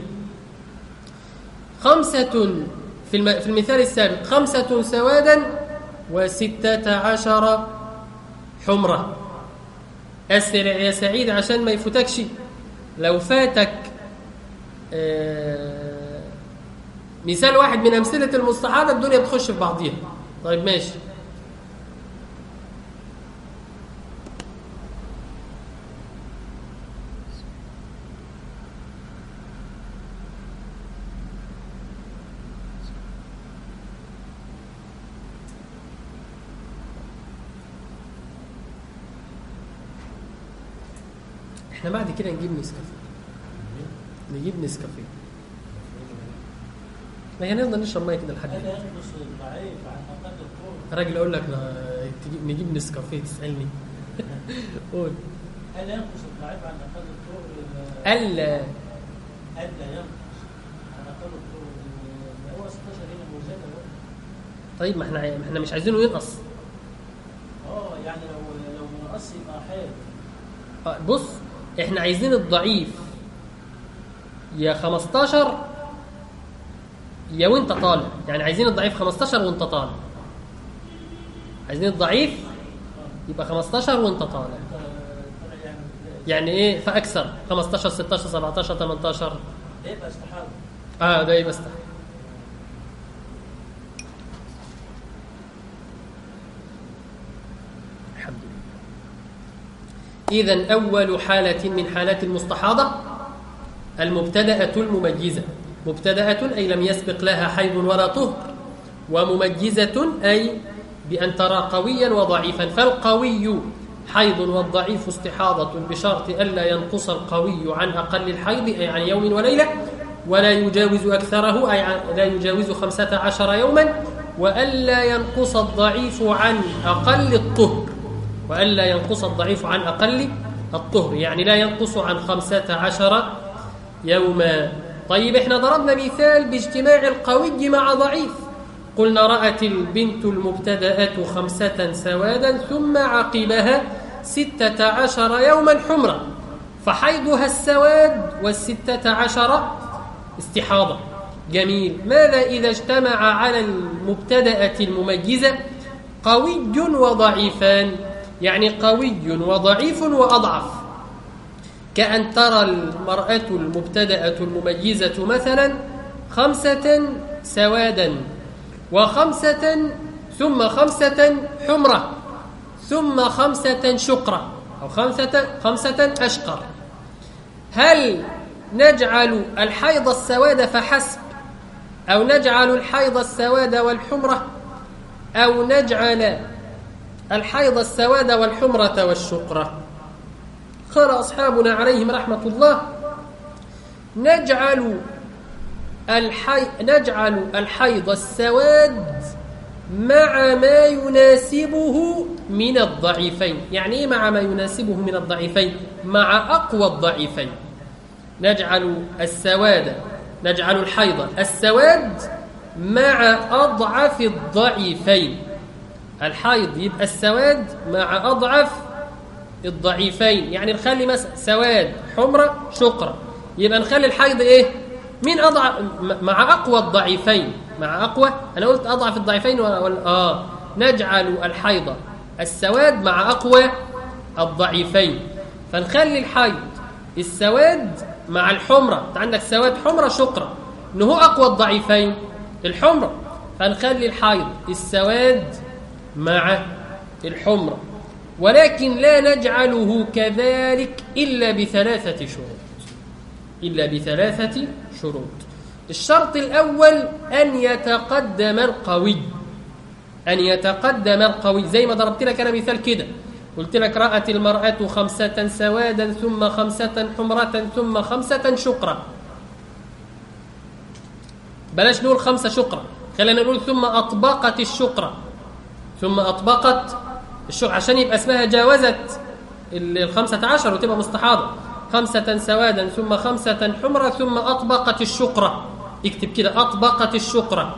Speaker 1: 5 في المثال السابق 5 سوادا و16 حمرة. أسرع يا سعيد عشان ما يفوتكش. لو فاتك مثال واحد من أمثلة المستحاضة الدنيا بتخش في بعضيها. طيب ماشي. احنا بعد كده نجيب نسكافيه. ما هنفضل نشرب ميه كده لحد
Speaker 2: هل ينقص الضعيف عن اقل الطرق؟
Speaker 1: راجل اقول لك نجيب نسكافيه تسالني. قول.
Speaker 2: هل ينقص الضعيف عن اقل الطرق؟
Speaker 1: الا
Speaker 2: ينقص عن اقل الطرق. هو 16 هنا موجوده.
Speaker 1: طيب ما احنا مش عايزينه ينقص.
Speaker 2: يعني لو نقص يبقى حاد.
Speaker 1: بص احنا عايزين الضعيف يا 15 يا وانت طالع، يعني عايزين الضعيف 15 وانت طالع. عايزين الضعيف يبقى 15 وانت طالع. يعني ايه فاكثر؟ 15 16 17 18
Speaker 2: ده يبقى استحاضه.
Speaker 1: ده يبقى استحاضه. الحمد لله. إذن أول حالة من حالات المستحاضة المبتدأة المميزة. مبتدأة أي لم يسبق لها حيض ولا طهر، ومميزة أي بأن ترى قويا وضعيفا. فالقوي حيض والضعيف استحاضة بشرط ألا ينقص القوي عن أقل الحيض أي عن يوم وليلة، ولا يجاوز أكثره أي لا يجاوز 15 يوما، وألا ينقص الضعيف عن أقل الطهر، وألا ينقص الضعيف عن أقل الطهر، يعني لا ينقص عن 15 يوما. طيب احنا ضربنا مثال باجتماع القوي مع ضعيف. قلنا رأت البنت المبتدأة 5 سوادا ثم عقبها 16 يوما حمرا، فحيضها السواد وال16 استحاضة. جميل. ماذا إذا اجتمع على المبتدأة المميزة قوي وضعيفان؟ يعني قوي وضعيف وأضعف، كأن ترى المرأة المبتدأة المميزة مثلا 5 سوادا و5 ثم 5 حمرة ثم 5 شقرة أو 5 أشقر. هل نجعل الحيض السواد فحسب، أو نجعل الحيض السواد والحمرة، أو نجعل الحيض السواد والحمرة والشقرة؟ قال أصحابنا عليهم رحمة الله نجعل الحيض السواد مع ما يناسبه من الضعيفين. يعني إيه مع ما يناسبه من الضعيفين؟ مع أقوى الضعيفين. نجعل الحيض السواد مع أضعف الضعيفين. الحيض يبقى السواد مع أضعف الضعيفين، يعني نخلي مثلا سواد حمرة شقرة، يبقى نخلي الحيض ايه؟ مين أضعف؟ مع أقوى الضعيفين. مع أقوى، أنا قلت أضعف الضعيفين نجعل الحيض السواد مع أقوى الضعيفين، فنخلي الحيض السواد مع الحمرة. أنت عندك سواد حمرة شقرة، إنه هو أقوى الضعيفين الحمرة، فنخلي الحيض السواد مع الحمرة. ولكن لا نجعله كذلك إلا ب3 شروط. الشرط الأول أن يتقدم القوي، زي ما ضربت لك أنا مثال كده، قلت لك رأت المرأة 5 سوادا ثم 5 حمرة ثم 5 شقرة. بلاش نقول 5 شقرة، خلينا نقول ثم أطبقت الشقرة، عشان يبقى اسمها جاوزت 15 وتبقى مستحاضة. 5 سوادا ثم 5 حمرة ثم أطبقت الشقرة. اكتب كده أطبقت الشقرة.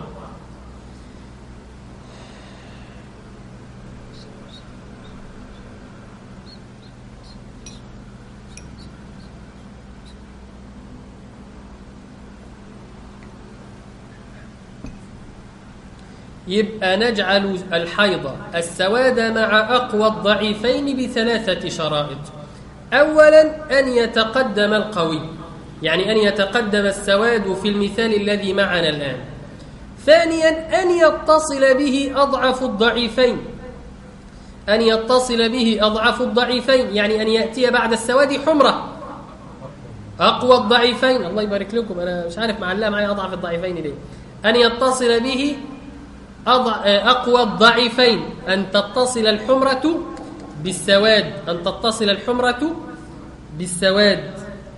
Speaker 1: يبقى نجعل الحيض السواد مع أقوى الضعيفين ب3 شرائط. أولا أن يتقدم القوي، يعني أن يتقدم السواد في المثال الذي معنا الآن. ثانيا أن يتصل به أضعف الضعيفين، أن يتصل به أضعف الضعيفين، يعني أن يأتي بعد السواد حمرة أقوى الضعيفين. الله يبارك لكم، أنا مش عارف معلقة معي أضعف الضعيفين ليه. أن يتصل به أقوى الضعيفين، أن تتصل الحمرة بالسواد، أن تتصل الحمرة بالسواد.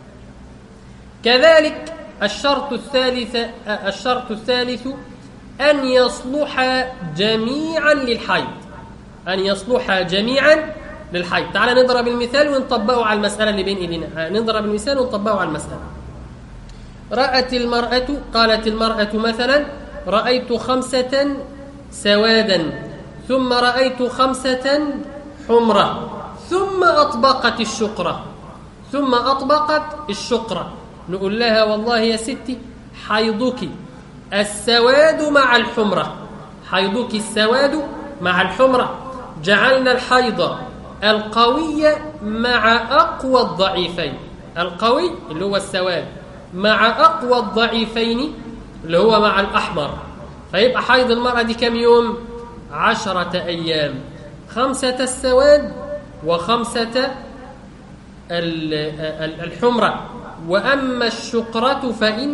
Speaker 1: كذلك الشرط الثالث أن يصلح جميعا للحيض، أن يصلح جميعا للحيض. تعال نضرب المثال ونطبقه على المسألة اللي بين إيدينا. نضرب المثال ونطبقه على المسألة. قالت المرأة مثلا: رأيت 5 سوادا ثم رأيت 5 حمرة ثم أطبقت الشقرة. نقول لها: والله يا ستي حيضك السواد مع الحمرة، حيضك السواد مع الحمرة. جعلنا الحيض القوي مع أقوى الضعيفين، القوي اللي هو السواد مع أقوى الضعيفين اللي هو مع الأحمر. فيبقى حيض المرأة دي كم يوم؟ 10 أيام، 5 السواد و5 الحمرة. وأما الشقرة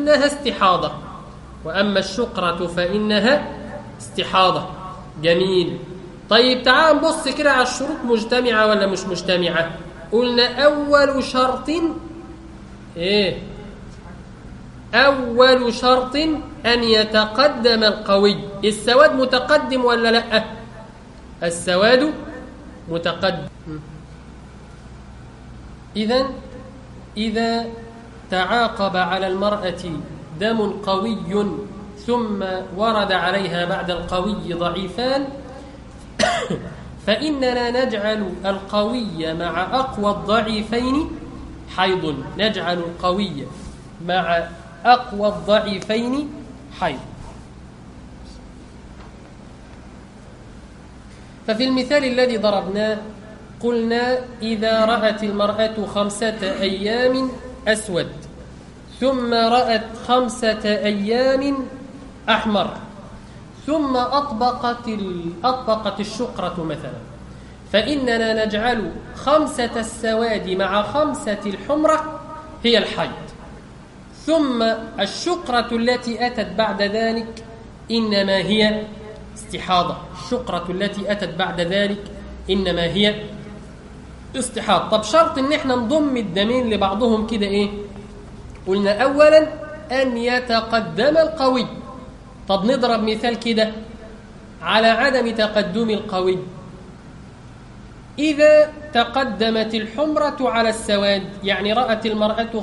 Speaker 1: فإنها استحاضة. جميل. طيب تعال نبص كده على الشروط، مجتمعة ولا مش مجتمعة؟ قلنا أول شرط إيه؟ أول شرط أن يتقدم القوي. السواد متقدم ولا لأ؟ السواد متقدم. إذا تعاقب على المرأة دم قوي ثم ورد عليها بعد القوي ضعيفان فإننا نجعل القوي مع أقوى الضعيفين حيض. نجعل القوي مع أقوى الضعيفين حيض. ففي المثال الذي ضربناه قلنا: إذا رأت المرأة 5 أيام أسود ثم رأت 5 أيام أحمر ثم أطبقت الشقرة مثلا، فإننا نجعل 5 السواد مع 5 الحمرة هي الحيض، ثم الشقرة التي أتت بعد ذلك إنما هي استحاضة. الشقرة التي أتت بعد ذلك إنما هي استحاضة. طب شرط إن احنا نضم الدمين لبعضهم كده إيه؟ قلنا أولا أن يتقدم القوي. طب نضرب مثال كده على عدم تقدم القوي. إذا تقدمت الحمرة على السواد، يعني رأت المرأة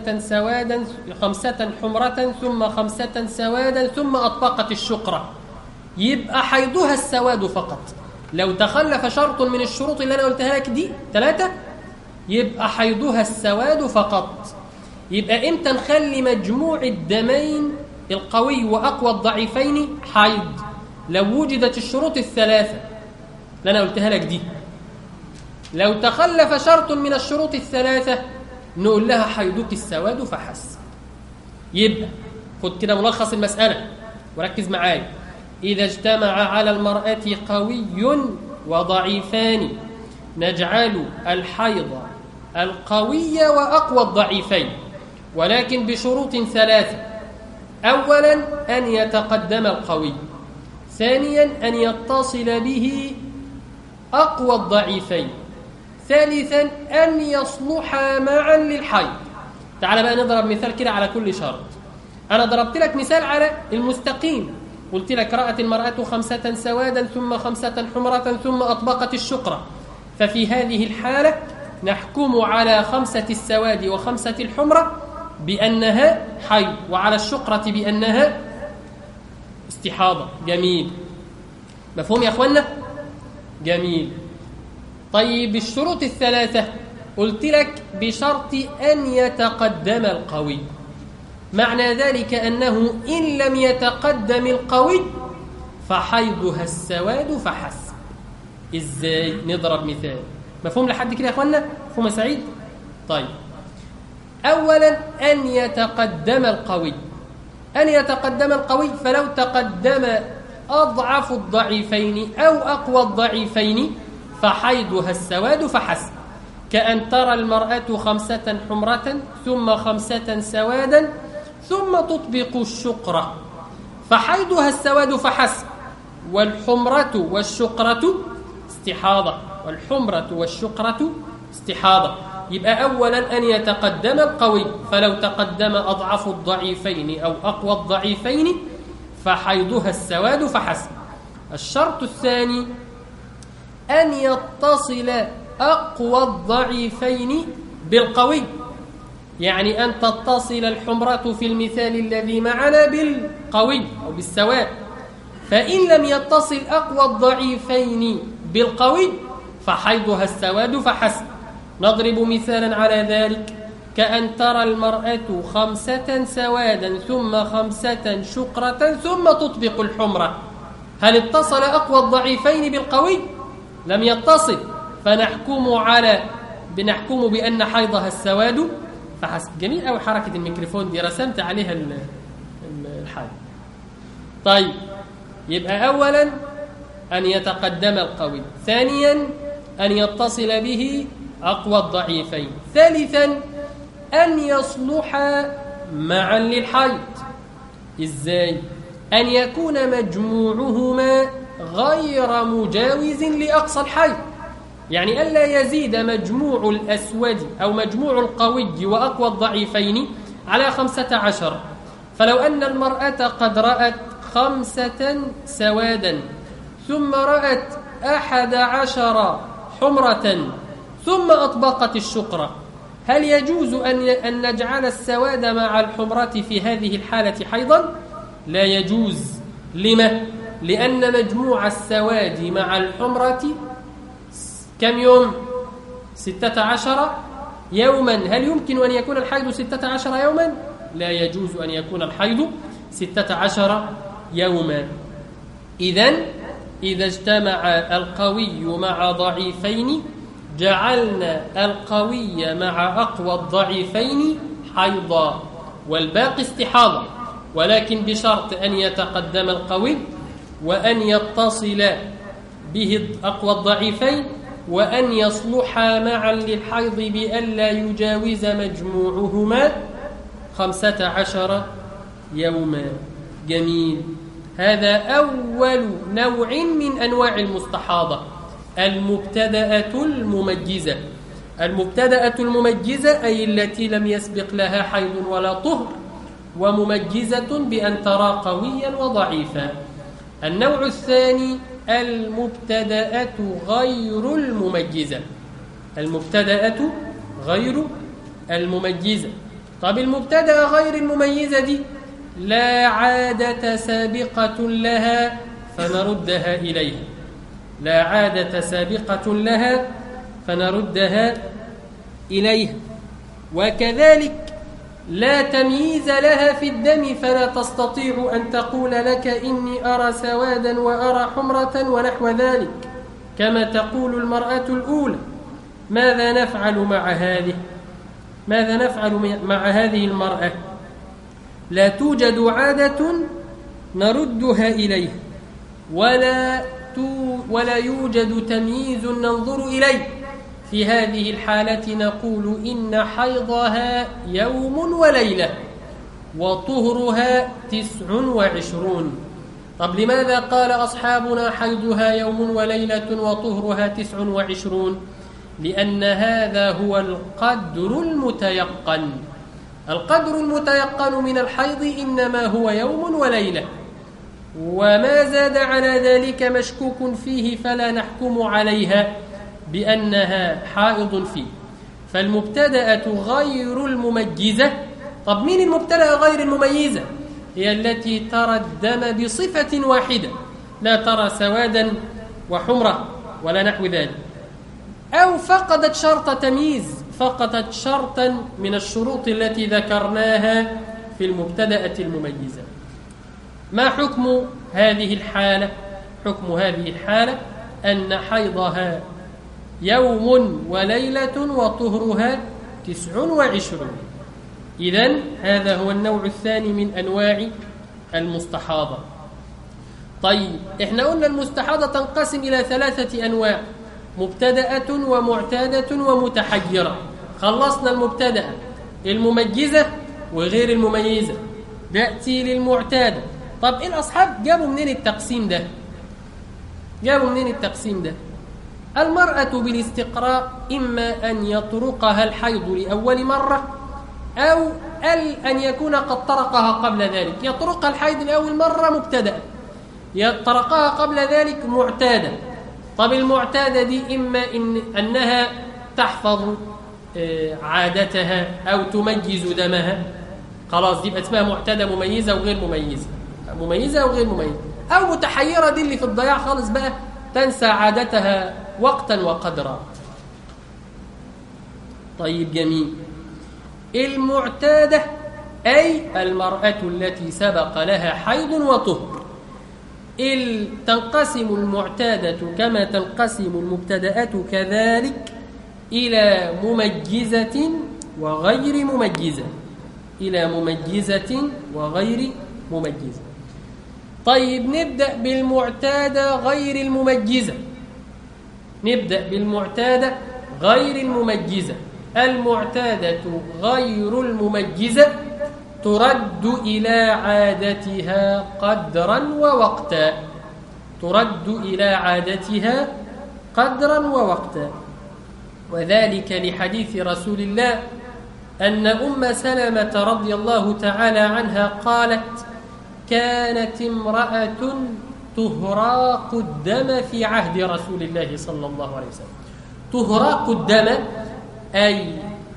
Speaker 1: 5 حمرة ثم 5 سوادا ثم أطبقت الشقرة، يبقى حيضها السواد فقط. لو تخلف شرط من الشروط اللي أنا قلتها لك دي 3، يبقى حيضها السواد فقط. يبقى إمتى نخلي مجموع الدمين القوي وأقوى الضعيفين حيض؟ لو وجدت الشروط 3 اللي أنا قلتها لك دي. لو تخلف شرط من الشروط 3 نقول لها حيضك السواد فحسب. يبقى خد كده ملخص المسألة وركز معايا. إذا اجتمع على المرأة قوي وضعيفان نجعل الحيض القوي وأقوى الضعيفين، ولكن بشروط 3. أولا أن يتقدم القوي، ثانيا أن يتصل به أقوى الضعيفين، ثالثا أن يصلح معا للحيض. تعال بقى نضرب مثال كده على كل شرط. أنا ضربت لك مثال على المستقيم، قلت لك رأت المرأة 5 سوادا ثم 5 حمرة ثم أطبقت الشقرة، ففي هذه الحالة نحكم على 5 السواد و5 الحمرة بأنها حيض، وعلى الشقرة بأنها استحاضة. جميل، مفهوم يا أخوانا؟ جميل. طيب الشروط الثلاثة قلت لك بشرط أن يتقدم القوي. معنى ذلك أنه إن لم يتقدم القوي فحيضها السواد فحسب. إزاي؟ نضرب مثال. مفهوم لحد كده يا أخوانا؟ مفهوم يا سعيد؟ طيب، أولا أن يتقدم القوي. أن يتقدم القوي، فلو تقدم أضعف الضعيفين أو أقوى الضعيفين فحيضها السواد فحسب، كأن ترى المرأة 5 حمرة ثم 5 سوادا ثم تطبق الشقرة فحيضها السواد فحسب، والحمرة والشقرة استحاضة، والحمرة والشقرة استحاضة. يبقى أولا أن يتقدم القوي، فلو تقدم أضعف الضعيفين أو أقوى الضعيفين فحيضها السواد فحسب. الشرط الثاني أن يتصل أقوى الضعيفين بالقوي، يعني أن تتصل الحمرة في المثال الذي معنا بالقوي أو بالسواد. فإن لم يتصل أقوى الضعيفين بالقوي فحيضها السواد فحسب. نضرب مثالا على ذلك، كأن ترى المرأة 5 سوادا ثم 5 شقرة ثم تطبق الحمرة. هل اتصل أقوى الضعيفين بالقوي؟ لم يتصل، بنحكم بأن حيضها السواد فحسب. جميل أوي حركة الميكروفون دي، رسمت عليها الحال. طيب، يبقى أولا أن يتقدم القوي، ثانيا أن يتصل به أقوى الضعيفين، ثالثا أن يصلح معا للحيض. إزاي؟ أن يكون مجموعهما غير مجاوز لأقصى الحيض، يعني ألا يزيد مجموع الأسود أو مجموع القوي وأقوى الضعيفين على 15. فلو أن المرأة قد رأت 5 سوادا ثم رأت 11 حمرة ثم أطبقت الشقرة، هل يجوز أن نجعل السواد مع الحمرة في هذه الحالة حيضا؟ لا يجوز. لما؟ لأن مجموع السواد مع الحمرة كم يوم؟ 16 يوما. هل يمكن أن يكون الحيض 16 يوما؟ لا يجوز أن يكون الحيض 16 يوما. إذا اجتمع القوي مع ضعيفين جعلنا القوي مع أقوى الضعيفين حيضا والباقي استحاضة، ولكن بشرط أن يتقدم القوي وأن يتصل به أقوى الضعيفين وأن يصلحا معا للحيض بأن لا يجاوز مجموعهما 15 يوما. جميل. هذا أول نوع من أنواع المستحاضة، المبتدأة الممجزة. المبتدأة الممجزة أي التي لم يسبق لها حيض ولا طهر، وممجزة بأن ترى قويا وضعيفا. النوع الثاني المبتدأة غير الممجزة. المبتدأة غير الممجزة. طب المبتدأة غير المميزة دي لا عادة سابقة لها فنردها إليها، لا عادة سابقة لها فنردها إليها. وكذلك لا تمييز لها في الدم، فلا تستطيع أن تقول لك إني أرى سوادا وأرى حمرة ونحو ذلك كما تقول المرأة الأولى. ماذا نفعل مع هذه؟ ماذا نفعل مع هذه المرأة؟ لا توجد عادة نردها إليه، ولا يوجد تمييز ننظر إليه. في هذه الحالة نقول إن حيضها يوم وليلة وطهرها 29. طب لماذا قال أصحابنا حيضها يوم وليلة وطهرها 29؟ لأن هذا هو القدر المتيقن. القدر المتيقن من الحيض إنما هو يوم وليلة، وما زاد على ذلك مشكوك فيه، فلا نحكم عليها بأنها حائض فيه. فالمبتدأة غير المميزة. طب مين المبتدأة غير المميزة؟ هي التي ترى الدم بصفة واحدة، لا ترى سوادا وحمرة ولا نحو ذلك، أو فقدت شرط تمييز، فقدت شرطا من الشروط التي ذكرناها في المبتدأة المميزة. ما حكم هذه الحالة؟ حكم هذه الحالة أن حيضها يوم وليلة وطهرها 29. إذن هذا هو النوع الثاني من أنواع المستحاضة. طيب إحنا قلنا المستحاضة تنقسم إلى 3 أنواع: مبتدأة ومعتادة ومتحيرة. خلصنا المبتدأة، المميزة وغير المميزة، نأتي للمعتادة. طب الأصحاب جابوا منين التقسيم ده؟ المرأة بالاستقراء إما أن يطرقها الحيض لأول مرة، أو أن يكون قد طرقها قبل ذلك. يطرقها الحيض لأول مرة مبتدأ، يطرقها قبل ذلك معتادة. طب المعتادة دي إما أنها تحفظ عادتها أو تميز دمها، خلاص دي اسمها معتادة مميزة وغير مميزة، مميزة وغير مميزة. أو متحيرة، دي اللي في الضياع خالص بقى، تنسى عادتها وقتا وقدرا. طيب جميل. المعتادة أي المرأة التي سبق لها حيض وطهر. تنقسم المعتادة كما تنقسم المبتدأة كذلك إلى مميزة وغير مميزة، إلى مميزة وغير مميزة. طيب نبدأ بالمعتادة غير المميزة. المعتادة غير المميزة ترد إلى عادتها قدرا ووقتا، وذلك لحديث رسول الله أن أم سلمة رضي الله تعالى عنها قالت: كانت امرأة تهراق الدم في عهد رسول الله صلى الله عليه وسلم. تهراق الدم أي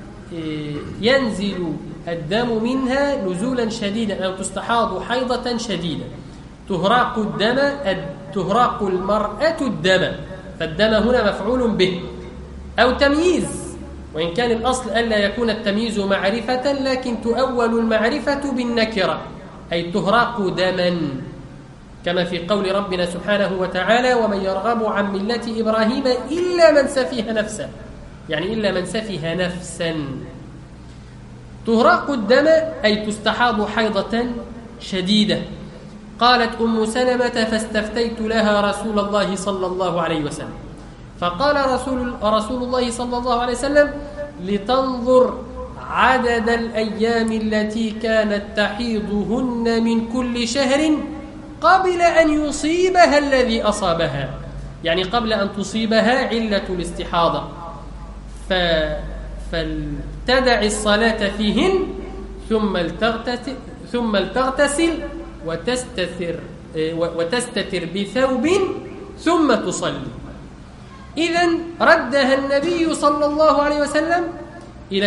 Speaker 1: ينزل الدم منها نزولا شديدا، أو تستحاض حيضة شديدة. تهراق الدم، تهراق المرأة الدم، فالدم هنا مفعول به، أو تمييز، وإن كان الأصل ألا يكون التمييز معرفة، لكن تؤول المعرفة بالنكرة، أي تهراق دما، كما في قول ربنا سبحانه وتعالى: ومن يرغب عن ملة إبراهيم إلا من سفه نفسه، يعني إلا من سفه نفسا. تهراق الدم أي تستحاض حيضة شديدة. قالت أم سلمة: فاستفتيت لها رسول الله صلى الله عليه وسلم، فقال رسول الله صلى الله عليه وسلم: لتنظر عدد الأيام التي كانت تحيضهن من كل شهر قبل أن يصيبها الذي أصابها، يعني قبل أن تصيبها علة الاستحاضة، فلتدع الصلاة فيهن ثم لتغتسل وتستتر بثوب ثم تصلي. إذن ردها النبي صلى الله عليه وسلم إلى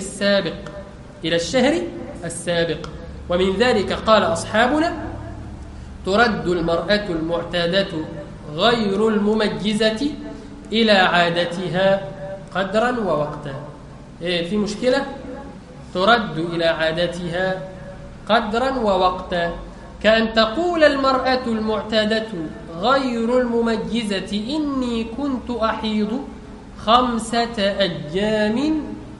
Speaker 1: الشهر السابق. ومن ذلك قال أصحابنا: ترد المرأة المعتادة غير المميزة إلى عادتها قدرا ووقتا. في مشكلة؟ ترد إلى عادتها قدرا ووقتا، كأن تقول المرأة المعتادة غير المميزة: إني كنت أحيض 5 أيام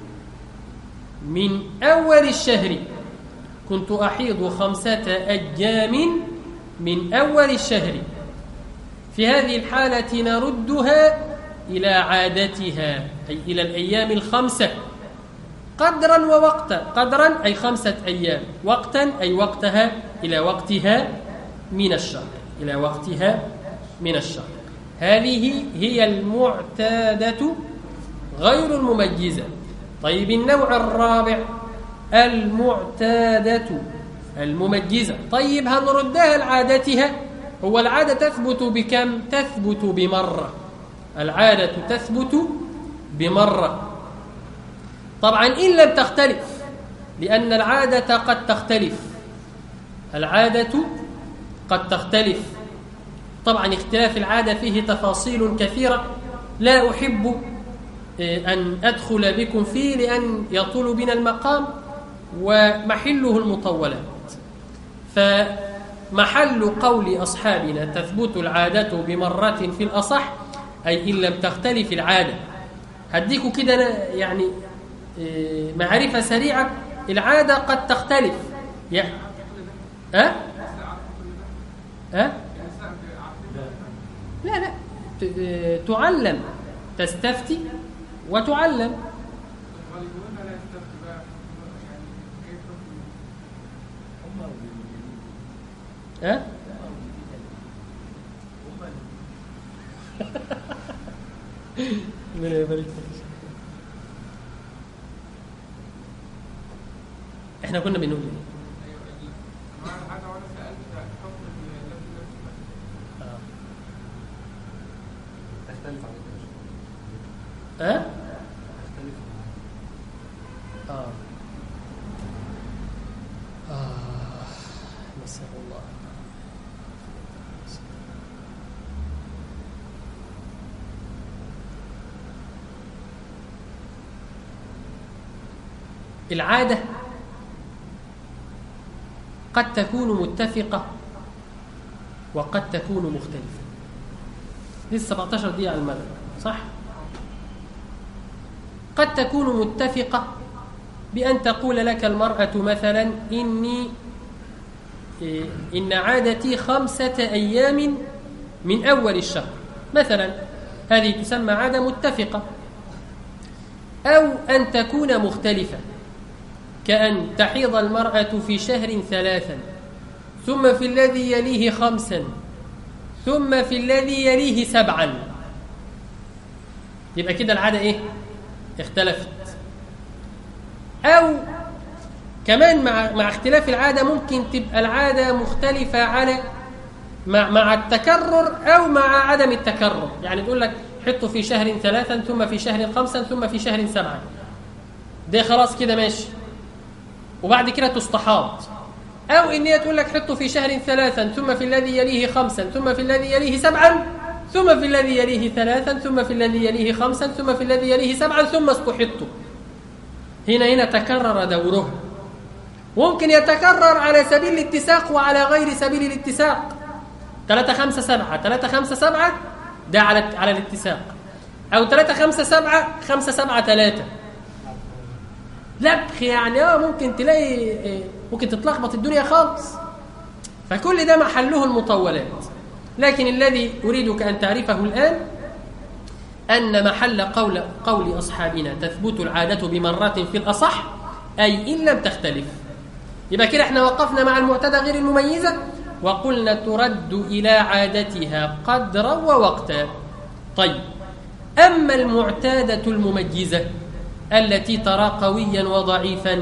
Speaker 1: من أول الشهر، كنت أحيض 5 أيام من أول الشهر. في هذه الحالة نردها إلى عادتها، أي إلى الأيام 5 قدرا ووقتا. قدرا أي 5 أيام، وقتا أي وقتها، إلى وقتها من الشهر. هذه هي المعتادة غير المميزة. طيب النوع الرابع المعتادة المميزة. طيب هنردها لعادتها. هو العادة تثبت بكم؟ تثبت بمرة. العادة تثبت بمرة. طبعا إن لم تختلف، لأن العادة قد تختلف، العادة قد تختلف. طبعا اختلاف العادة فيه تفاصيل كثيرة لا أحب أن أدخل بكم فيه لأن يطول بنا المقام، ومحله المطولات. فمحل قول أصحابنا تثبت العادة بمرة في الأصح، أي إن لم تختلف العادة. هديكوا كده يعني معرفة سريعة. العادة قد تختلف لا تعلم، تستفتي وتعلم. احنا كنا بنقول نسأل الله. العادة قد تكون متفقة وقد تكون مختلفة. لسه 17 دقيقة على المغرب، صح؟ قد تكون متفقة بأن تقول لك المرأة مثلا إن عادتي 5 أيام من أول الشهر مثلا، هذه تسمى عادة متفقة. أو أن تكون مختلفة، كأن تحيض المرأة في شهر 3 ثم في الذي يليه 5 ثم في الذي يليه 7، يبقى كده العادة اختلفت. أو كمان مع اختلاف العادة ممكن تبقى العادة مختلفة على مع التكرر أو مع عدم التكرر. يعني تقول لك حطه في شهر 3 ثم في شهر 5 ثم في شهر 7، ده خلاص كده ماشي، وبعد كده تستحاض. أو إن هي تقول لك حطه في شهر 3 ثم في الذي يليه 5 ثم في الذي يليه 7 ثم في الذي يليه 3 ثم في الذي يليه 5 ثم في الذي يليه 7 ثم استحضته. هنا تكرر دوره. ممكن يتكرر على سبيل الاتساق وعلى غير سبيل الاتساق. 3 5 7 3 5 7 ده على الاتساق، أو 3 5 7 5 7 3 لبخ، يعني ممكن تلاقي ممكن تتلخبط الدنيا خالص. فكل ده محله المطولات. لكن الذي أريدك أن تعرفه الآن أن محل قول أصحابنا تثبت العادة بمرة في الأصح، أي إن لم تختلف. يبقى كده احنا وقفنا مع المعتادة غير المميزة وقلنا ترد إلى عادتها قدرا ووقتا. طيب، أما المعتادة المميزة التي ترى قويا وضعيفا،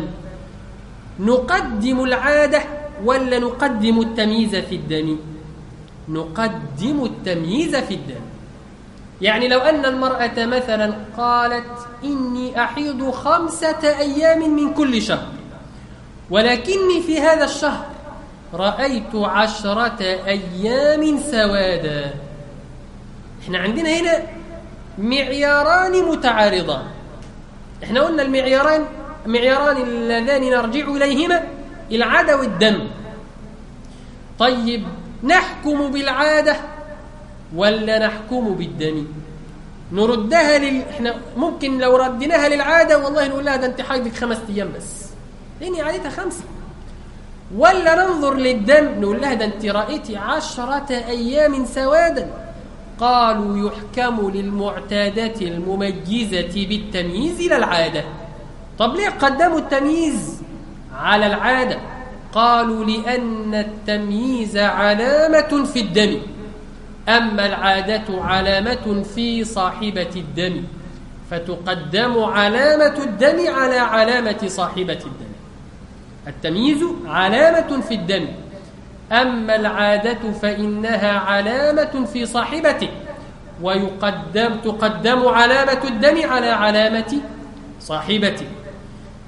Speaker 1: نقدم العادة ولا نقدم التمييز في الدم؟ نقدم التمييز في الدم. يعني لو أن المرأة مثلا قالت إني أحيض 5 أيام من كل شهر، ولكني في هذا الشهر رأيت 10 أيام سوادا. احنا عندنا هنا معياران متعارضان. احنا قلنا المعياران اللذان نرجع إليهما العادة والدم. طيب، نحكم بالعادة ولا نحكم بالدم؟ نردها احنا ممكن لو ردناها للعادة والله نقول لها ده انت حايضك 5 أيام بس لأني عادتها 5، ولا ننظر للدم نقول لها ده انت رأيتي 10 أيام سوادا. قالوا يحكم للمعتادة المميزة بالتمييز إلى العادة. طب ليه قدموا التمييز على العادة؟ قالوا لأن التمييز علامة في الدم، أما العادة علامة في صاحبة الدم، فتقدم علامة الدم على علامة صاحبة الدم. التمييز علامة في الدم، أما العادة فإنها علامة في صاحبته، تقدم علامة الدم على علامة صاحبته.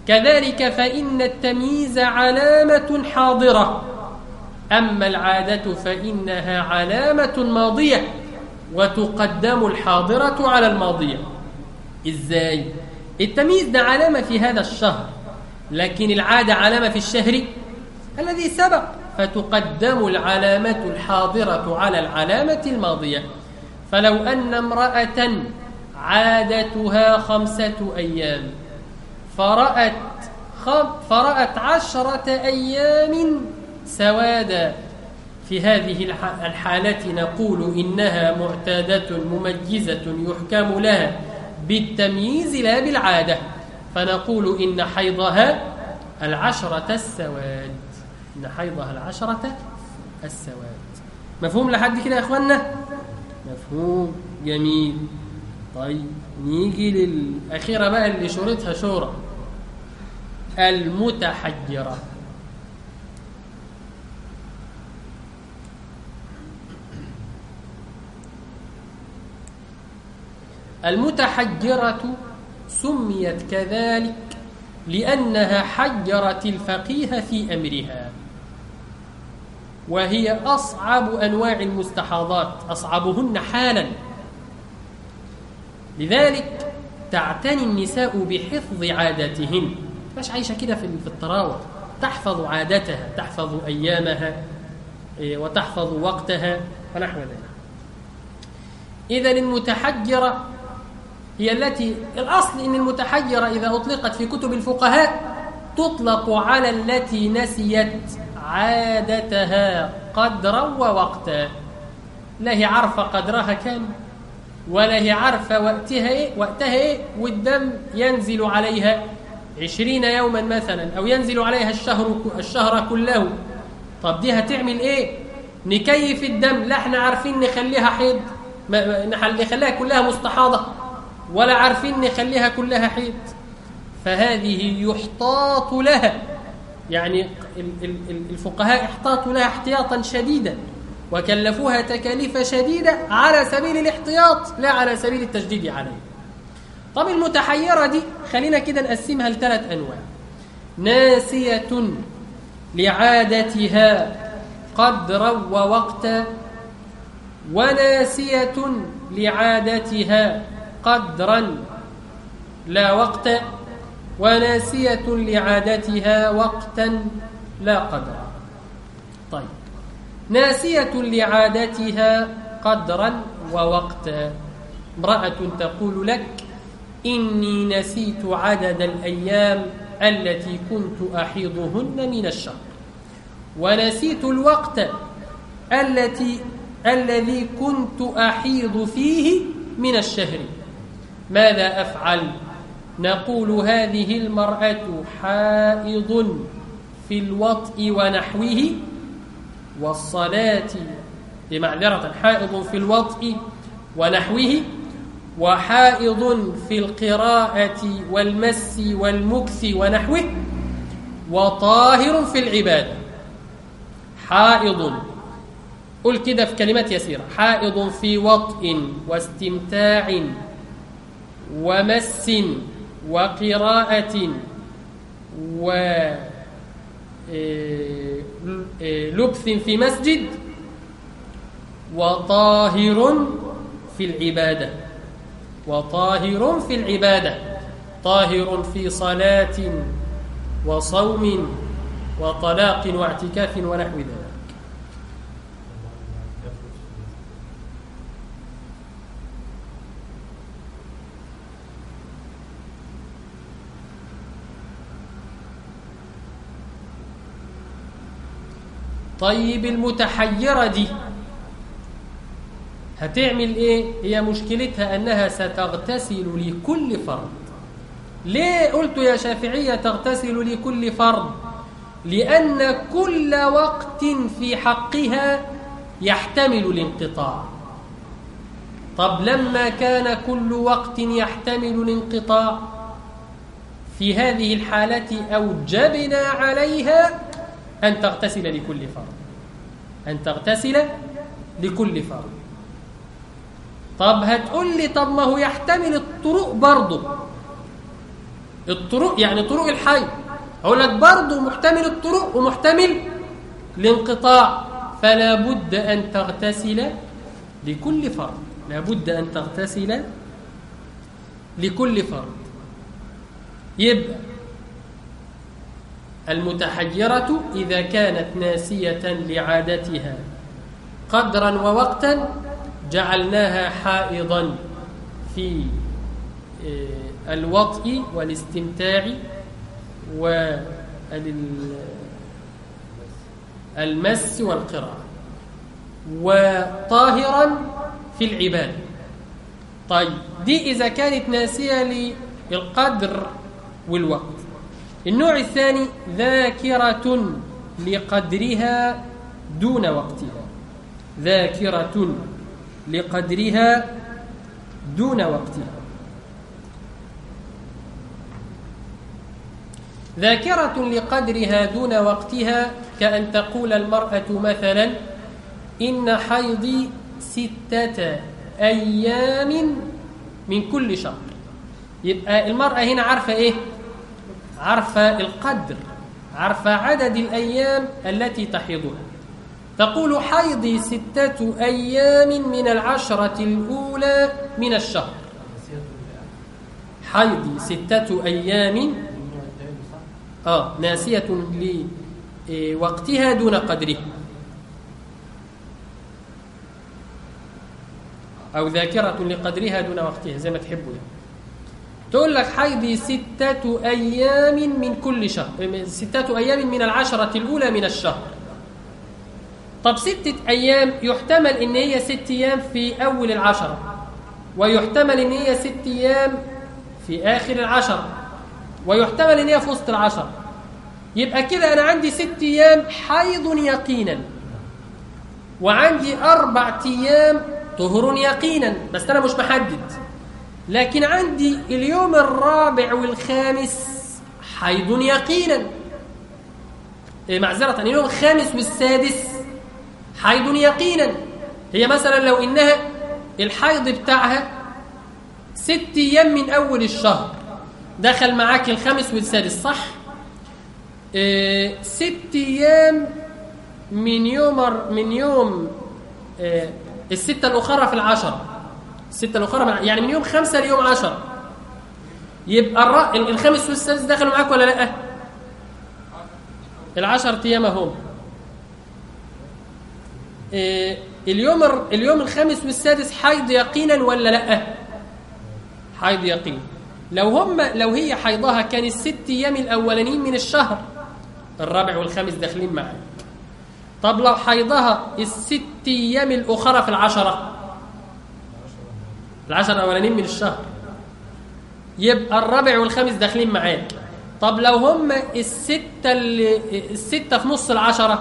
Speaker 1: كذلك فإن التمييز علامة حاضرة، أما العادة فإنها علامة ماضية وتقدم الحاضرة على الماضية. إزاي؟ التمييز ده علامة في هذا الشهر، لكن العادة علامة في الشهر الذي سبق، فتقدم العلامة الحاضرة على العلامة الماضية. فلو أن امرأة عادتها 5 أيام فرأت 10 أيام سوادا، في هذه الحالة نقول إنها معتادة مميزة يحكم لها بالتمييز لا بالعادة، فنقول إن حيضها 10 السواد. إن حيضها 10 السواد. مفهوم لحد كده يا أخوانا؟ مفهوم. جميل. طيب نيجي للأخيرة بقى اللي شورتها شورة، المتحجرة. المتحجرة سميت كذلك لأنها حجرت الفقيه في أمرها، وهي أصعب أنواع المستحاضات، أصعبهن حالا. لذلك تعتني النساء بحفظ عاداتهن، مش عايشة كده في الطراوة، تحفظ عادتها، تحفظ أيامها وتحفظ وقتها ونحو ذلك. إذن المتحجرة هي التي الأصل إن المتحجرة إذا أطلقت في كتب الفقهاء تطلق على التي نسيت عادتها قدرا ووقتا، لا هي عارفة قدرها كام ولا هي عارفة وقتها إيه، والدم ينزل عليها 20 يوما مثلا، أو ينزل عليها الشهر كله. طب دي هتعمل إيه؟ نكيف الدم؟ لا احنا عارفين نخليها حيض، نخليها كلها مستحاضة، ولا عارفين نخليها كلها حيض. فهذه يحتاط لها، يعني الفقهاء احتاطوا لها احتياطا شديدا وكلفوها تكاليف شديدة على سبيل الاحتياط لا على سبيل التشديد عليه. طب المتحيرة دي خلينا كده نقسمها ل3 أنواع: ناسية لعادتها قدرا ووقتا، وناسية لعادتها قدرا لا وقتا، وناسية لعادتها وقتا لا قدرا. طيب، ناسية لعادتها قدرا ووقتا، امرأة تقول لك: إني نسيت عدد الأيام التي كنت أحيضهن من الشهر، ونسيت الوقت الذي كنت أحيض فيه من الشهر، ماذا أفعل؟ نقول: هذه المرأة حائض في الوطء ونحوه والصلاة، بمعذرة، حائض في الوطء ونحوه، وحائض في القراءة والمس والمكث ونحوه، وطاهر في العبادة. حائض، قل كده في كلمات يسيرة: حائض في وطء واستمتاع ومس وقراءة ولبث في مسجد، وطاهر في العبادة. وطاهر في العبادة، طاهر في صلاة وصوم وطلاق واعتكاف ونحو ذلك. طيب المتحيرة دي هتعمل ايه؟ هي مشكلتها انها ستغتسل لكل فرض. ليه قلت يا شافعية تغتسل لكل فرض؟ لأن كل وقت في حقها يحتمل الانقطاع. طب لما كان كل وقت يحتمل الانقطاع، في هذه الحالة أوجبنا عليها أن تغتسل لكل فرض، أن تغتسل لكل فرض. طب هتقول لي: طب ما هو يحتمل الطرق برضه. الطرق يعني طرق الحيض، أقول لك برضه محتمل الطرق ومحتمل الانقطاع، فلا بد أن تغتسل لكل فرد، لا بد أن تغتسل لكل فرد. يبقى المتحيرة إذا كانت ناسية لعادتها قدرا ووقتا جعلناها حائضا في الوطء والاستمتاع والمس والقراءة، وطاهرا في العبادة. طيب دي إذا كانت ناسية للقدر والوقت. النوع الثاني ذاكرة لقدرها دون وقتها، ذاكرة لقدرها دون وقتها. ذاكرة لقدرها دون وقتها كأن تقول المرأة مثلا إن حيضي 6 أيام من كل شهر. يبقى المرأة هنا عارفة إيه؟ عارفة القدر، عارفة عدد الأيام التي تحيضها. تقول حيضي 6 أيام من 10 الأولى من الشهر. حيضي 6 أيام ناسية لوقتها دون قدره، أو ذاكرة لقدرها دون وقتها زي ما تحبوا يعني. تقول لك حيضي 6 أيام من كل شهر، 6 أيام من 10 الأولى من الشهر. طب 6 أيام يحتمل إن هي 6 أيام في أول 10، ويحتمل إن هي 6 أيام في آخر 10، ويحتمل إن هي في وسط 10. يبقى كده أنا عندي 6 أيام حيض يقينا، وعندي 4 أيام طهر يقينا، بس أنا مش محدد. لكن عندي اليوم الرابع والخامس حيض يقينا، معذرة، اليوم الخامس والسادس حيض يقينا. هي مثلا لو إنها الحيض بتاعها 6 أيام من أول الشهر، دخل معاك الخامس والسادس، صح؟ 6 أيام من يوم 6 الأخرى في 10، 6 الأخرى يعني من يوم 5 ليوم 10. يبقى الخامس والسادس دخلوا معاك ولا لأ؟ 10 أيام هم. اليوم الخامس والسادس حيض يقينا ولا لأ؟ حيض يقين. لو هي حيضها كان 6 أيام الأولانيين من الشهر، الرابع والخامس داخلين معاك. طب لو حيضها 6 أيام الأخرى في 10 الأولانيين من الشهر، يبقى الرابع والخامس داخلين معاك. طب لو هم الستة في نص 10،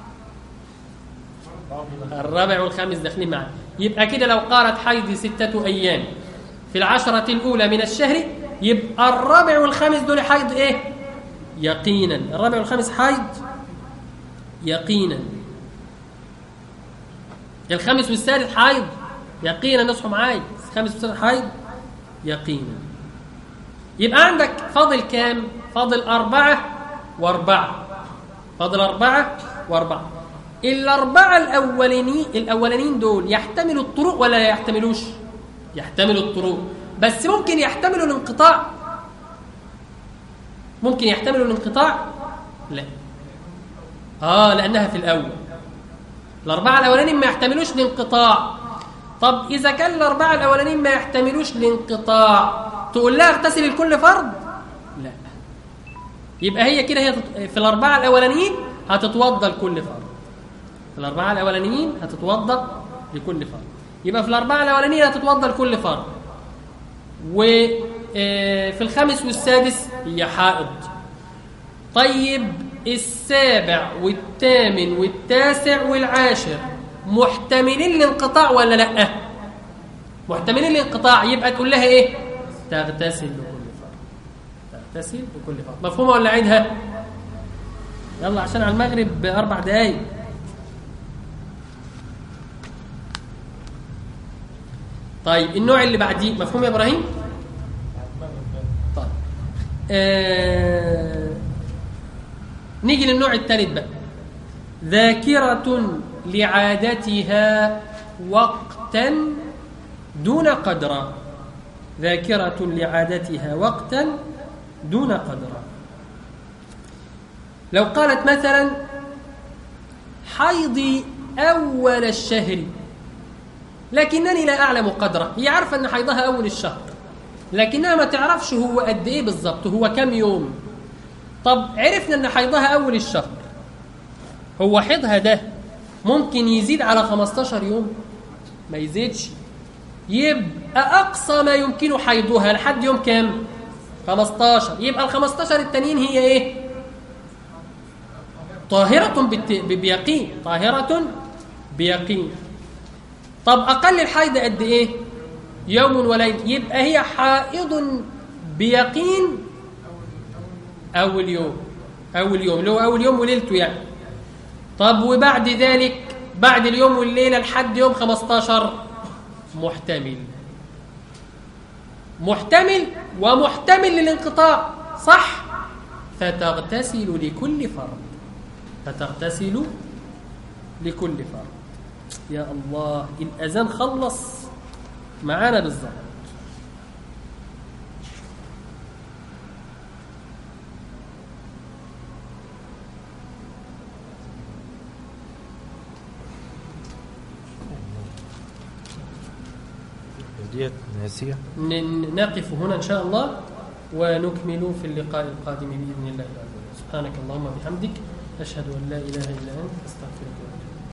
Speaker 1: الرابع والخامس داخلين معاك. يبقى كده لو قالت حيض 6 أيام في 10 الأولى من الشهر، يبقى الرابع والخامس دول حيض إيه؟ يقينا. الرابع والخامس حيض يقينا. الخامس والسادس حيض يقينا، نصحوا معايا، الخامس والسادس حيض يقينا. يبقى عندك فاضل كام؟ فاضل 4 و4. فاضل 4 و4. الأربعة الأولانيين دول يحتملوا الطرق ولا لا يحتملوش؟ يحتملوا الطرق، بس ممكن يحتملوا الانقطاع. ممكن يحتملوا الانقطاع؟ لا. لأنها في الأول. الأربعة الأولانيين ما يحتملوش الانقطاع. طب إذا كان الأربعة الأولانيين ما يحتملوش الانقطاع، تقول لها اغتسل لكل فرد؟ لا. يبقى هي كده، هي في الأربعة الأولانيين هتتوضى لكل فرد. في الأربعة الأولانيين هتتوضى لكل فرد. يبقى في الأربعة الأولانيين هتتوضى لكل فرد. وفي الخامس والسادس هي حائض. طيب السابع والثامن والتاسع والعاشر محتملين الانقطاع ولا لا؟ محتملين الانقطاع. يبقى تقول لها ايه؟ تغتسل لكل فرد. تغتسل لكل فرد. مفهومه ولا عيدها؟ يلا عشان على المغرب 4 دقايق. طيب النوع اللي بعديه مفهوم يا ابراهيم؟ طيب نيجي للنوع الثالث بقى. ذاكرة لعادتها وقتا دون قدر. ذاكرة لعادتها وقتا دون قدر. لو قالت مثلا حيضي أول الشهر لكنني لا أعلم قدره، هي عارفة أن حيضها أول الشهر لكنها ما تعرفش هو قد إيه بالضبط، هو كم يوم. طب عرفنا أن حيضها أول الشهر، هو حيضها ده ممكن يزيد على 15 يوم؟ ما يزيدش. يبقى أقصى ما يمكن حيضها لحد يوم كام؟ 15. يبقى ال15 التانيين هي إيه؟ طاهرة بيقين، طاهرة بيقين. طب أقل الحيض قد إيه؟ يوم وليلة. يبقى هي حائض بيقين أول يوم، أول يوم اللي هو أول يوم وليلته يعني. طب وبعد ذلك بعد اليوم والليلة لحد يوم 15 محتمل، محتمل ومحتمل للانقطاع، صح؟ فتغتسل لكل فرض، فتغتسل لكل فرض. يا الله، الأذان خلص معانا بالضبط.
Speaker 3: ديت ناسية.
Speaker 1: نقف هنا إن شاء الله ونكمل في اللقاء القادم بإذن الله. سبحانك اللهم وبحمدك، أشهد أن لا إله إلا أنت، أستغفرك وأتوب إليك.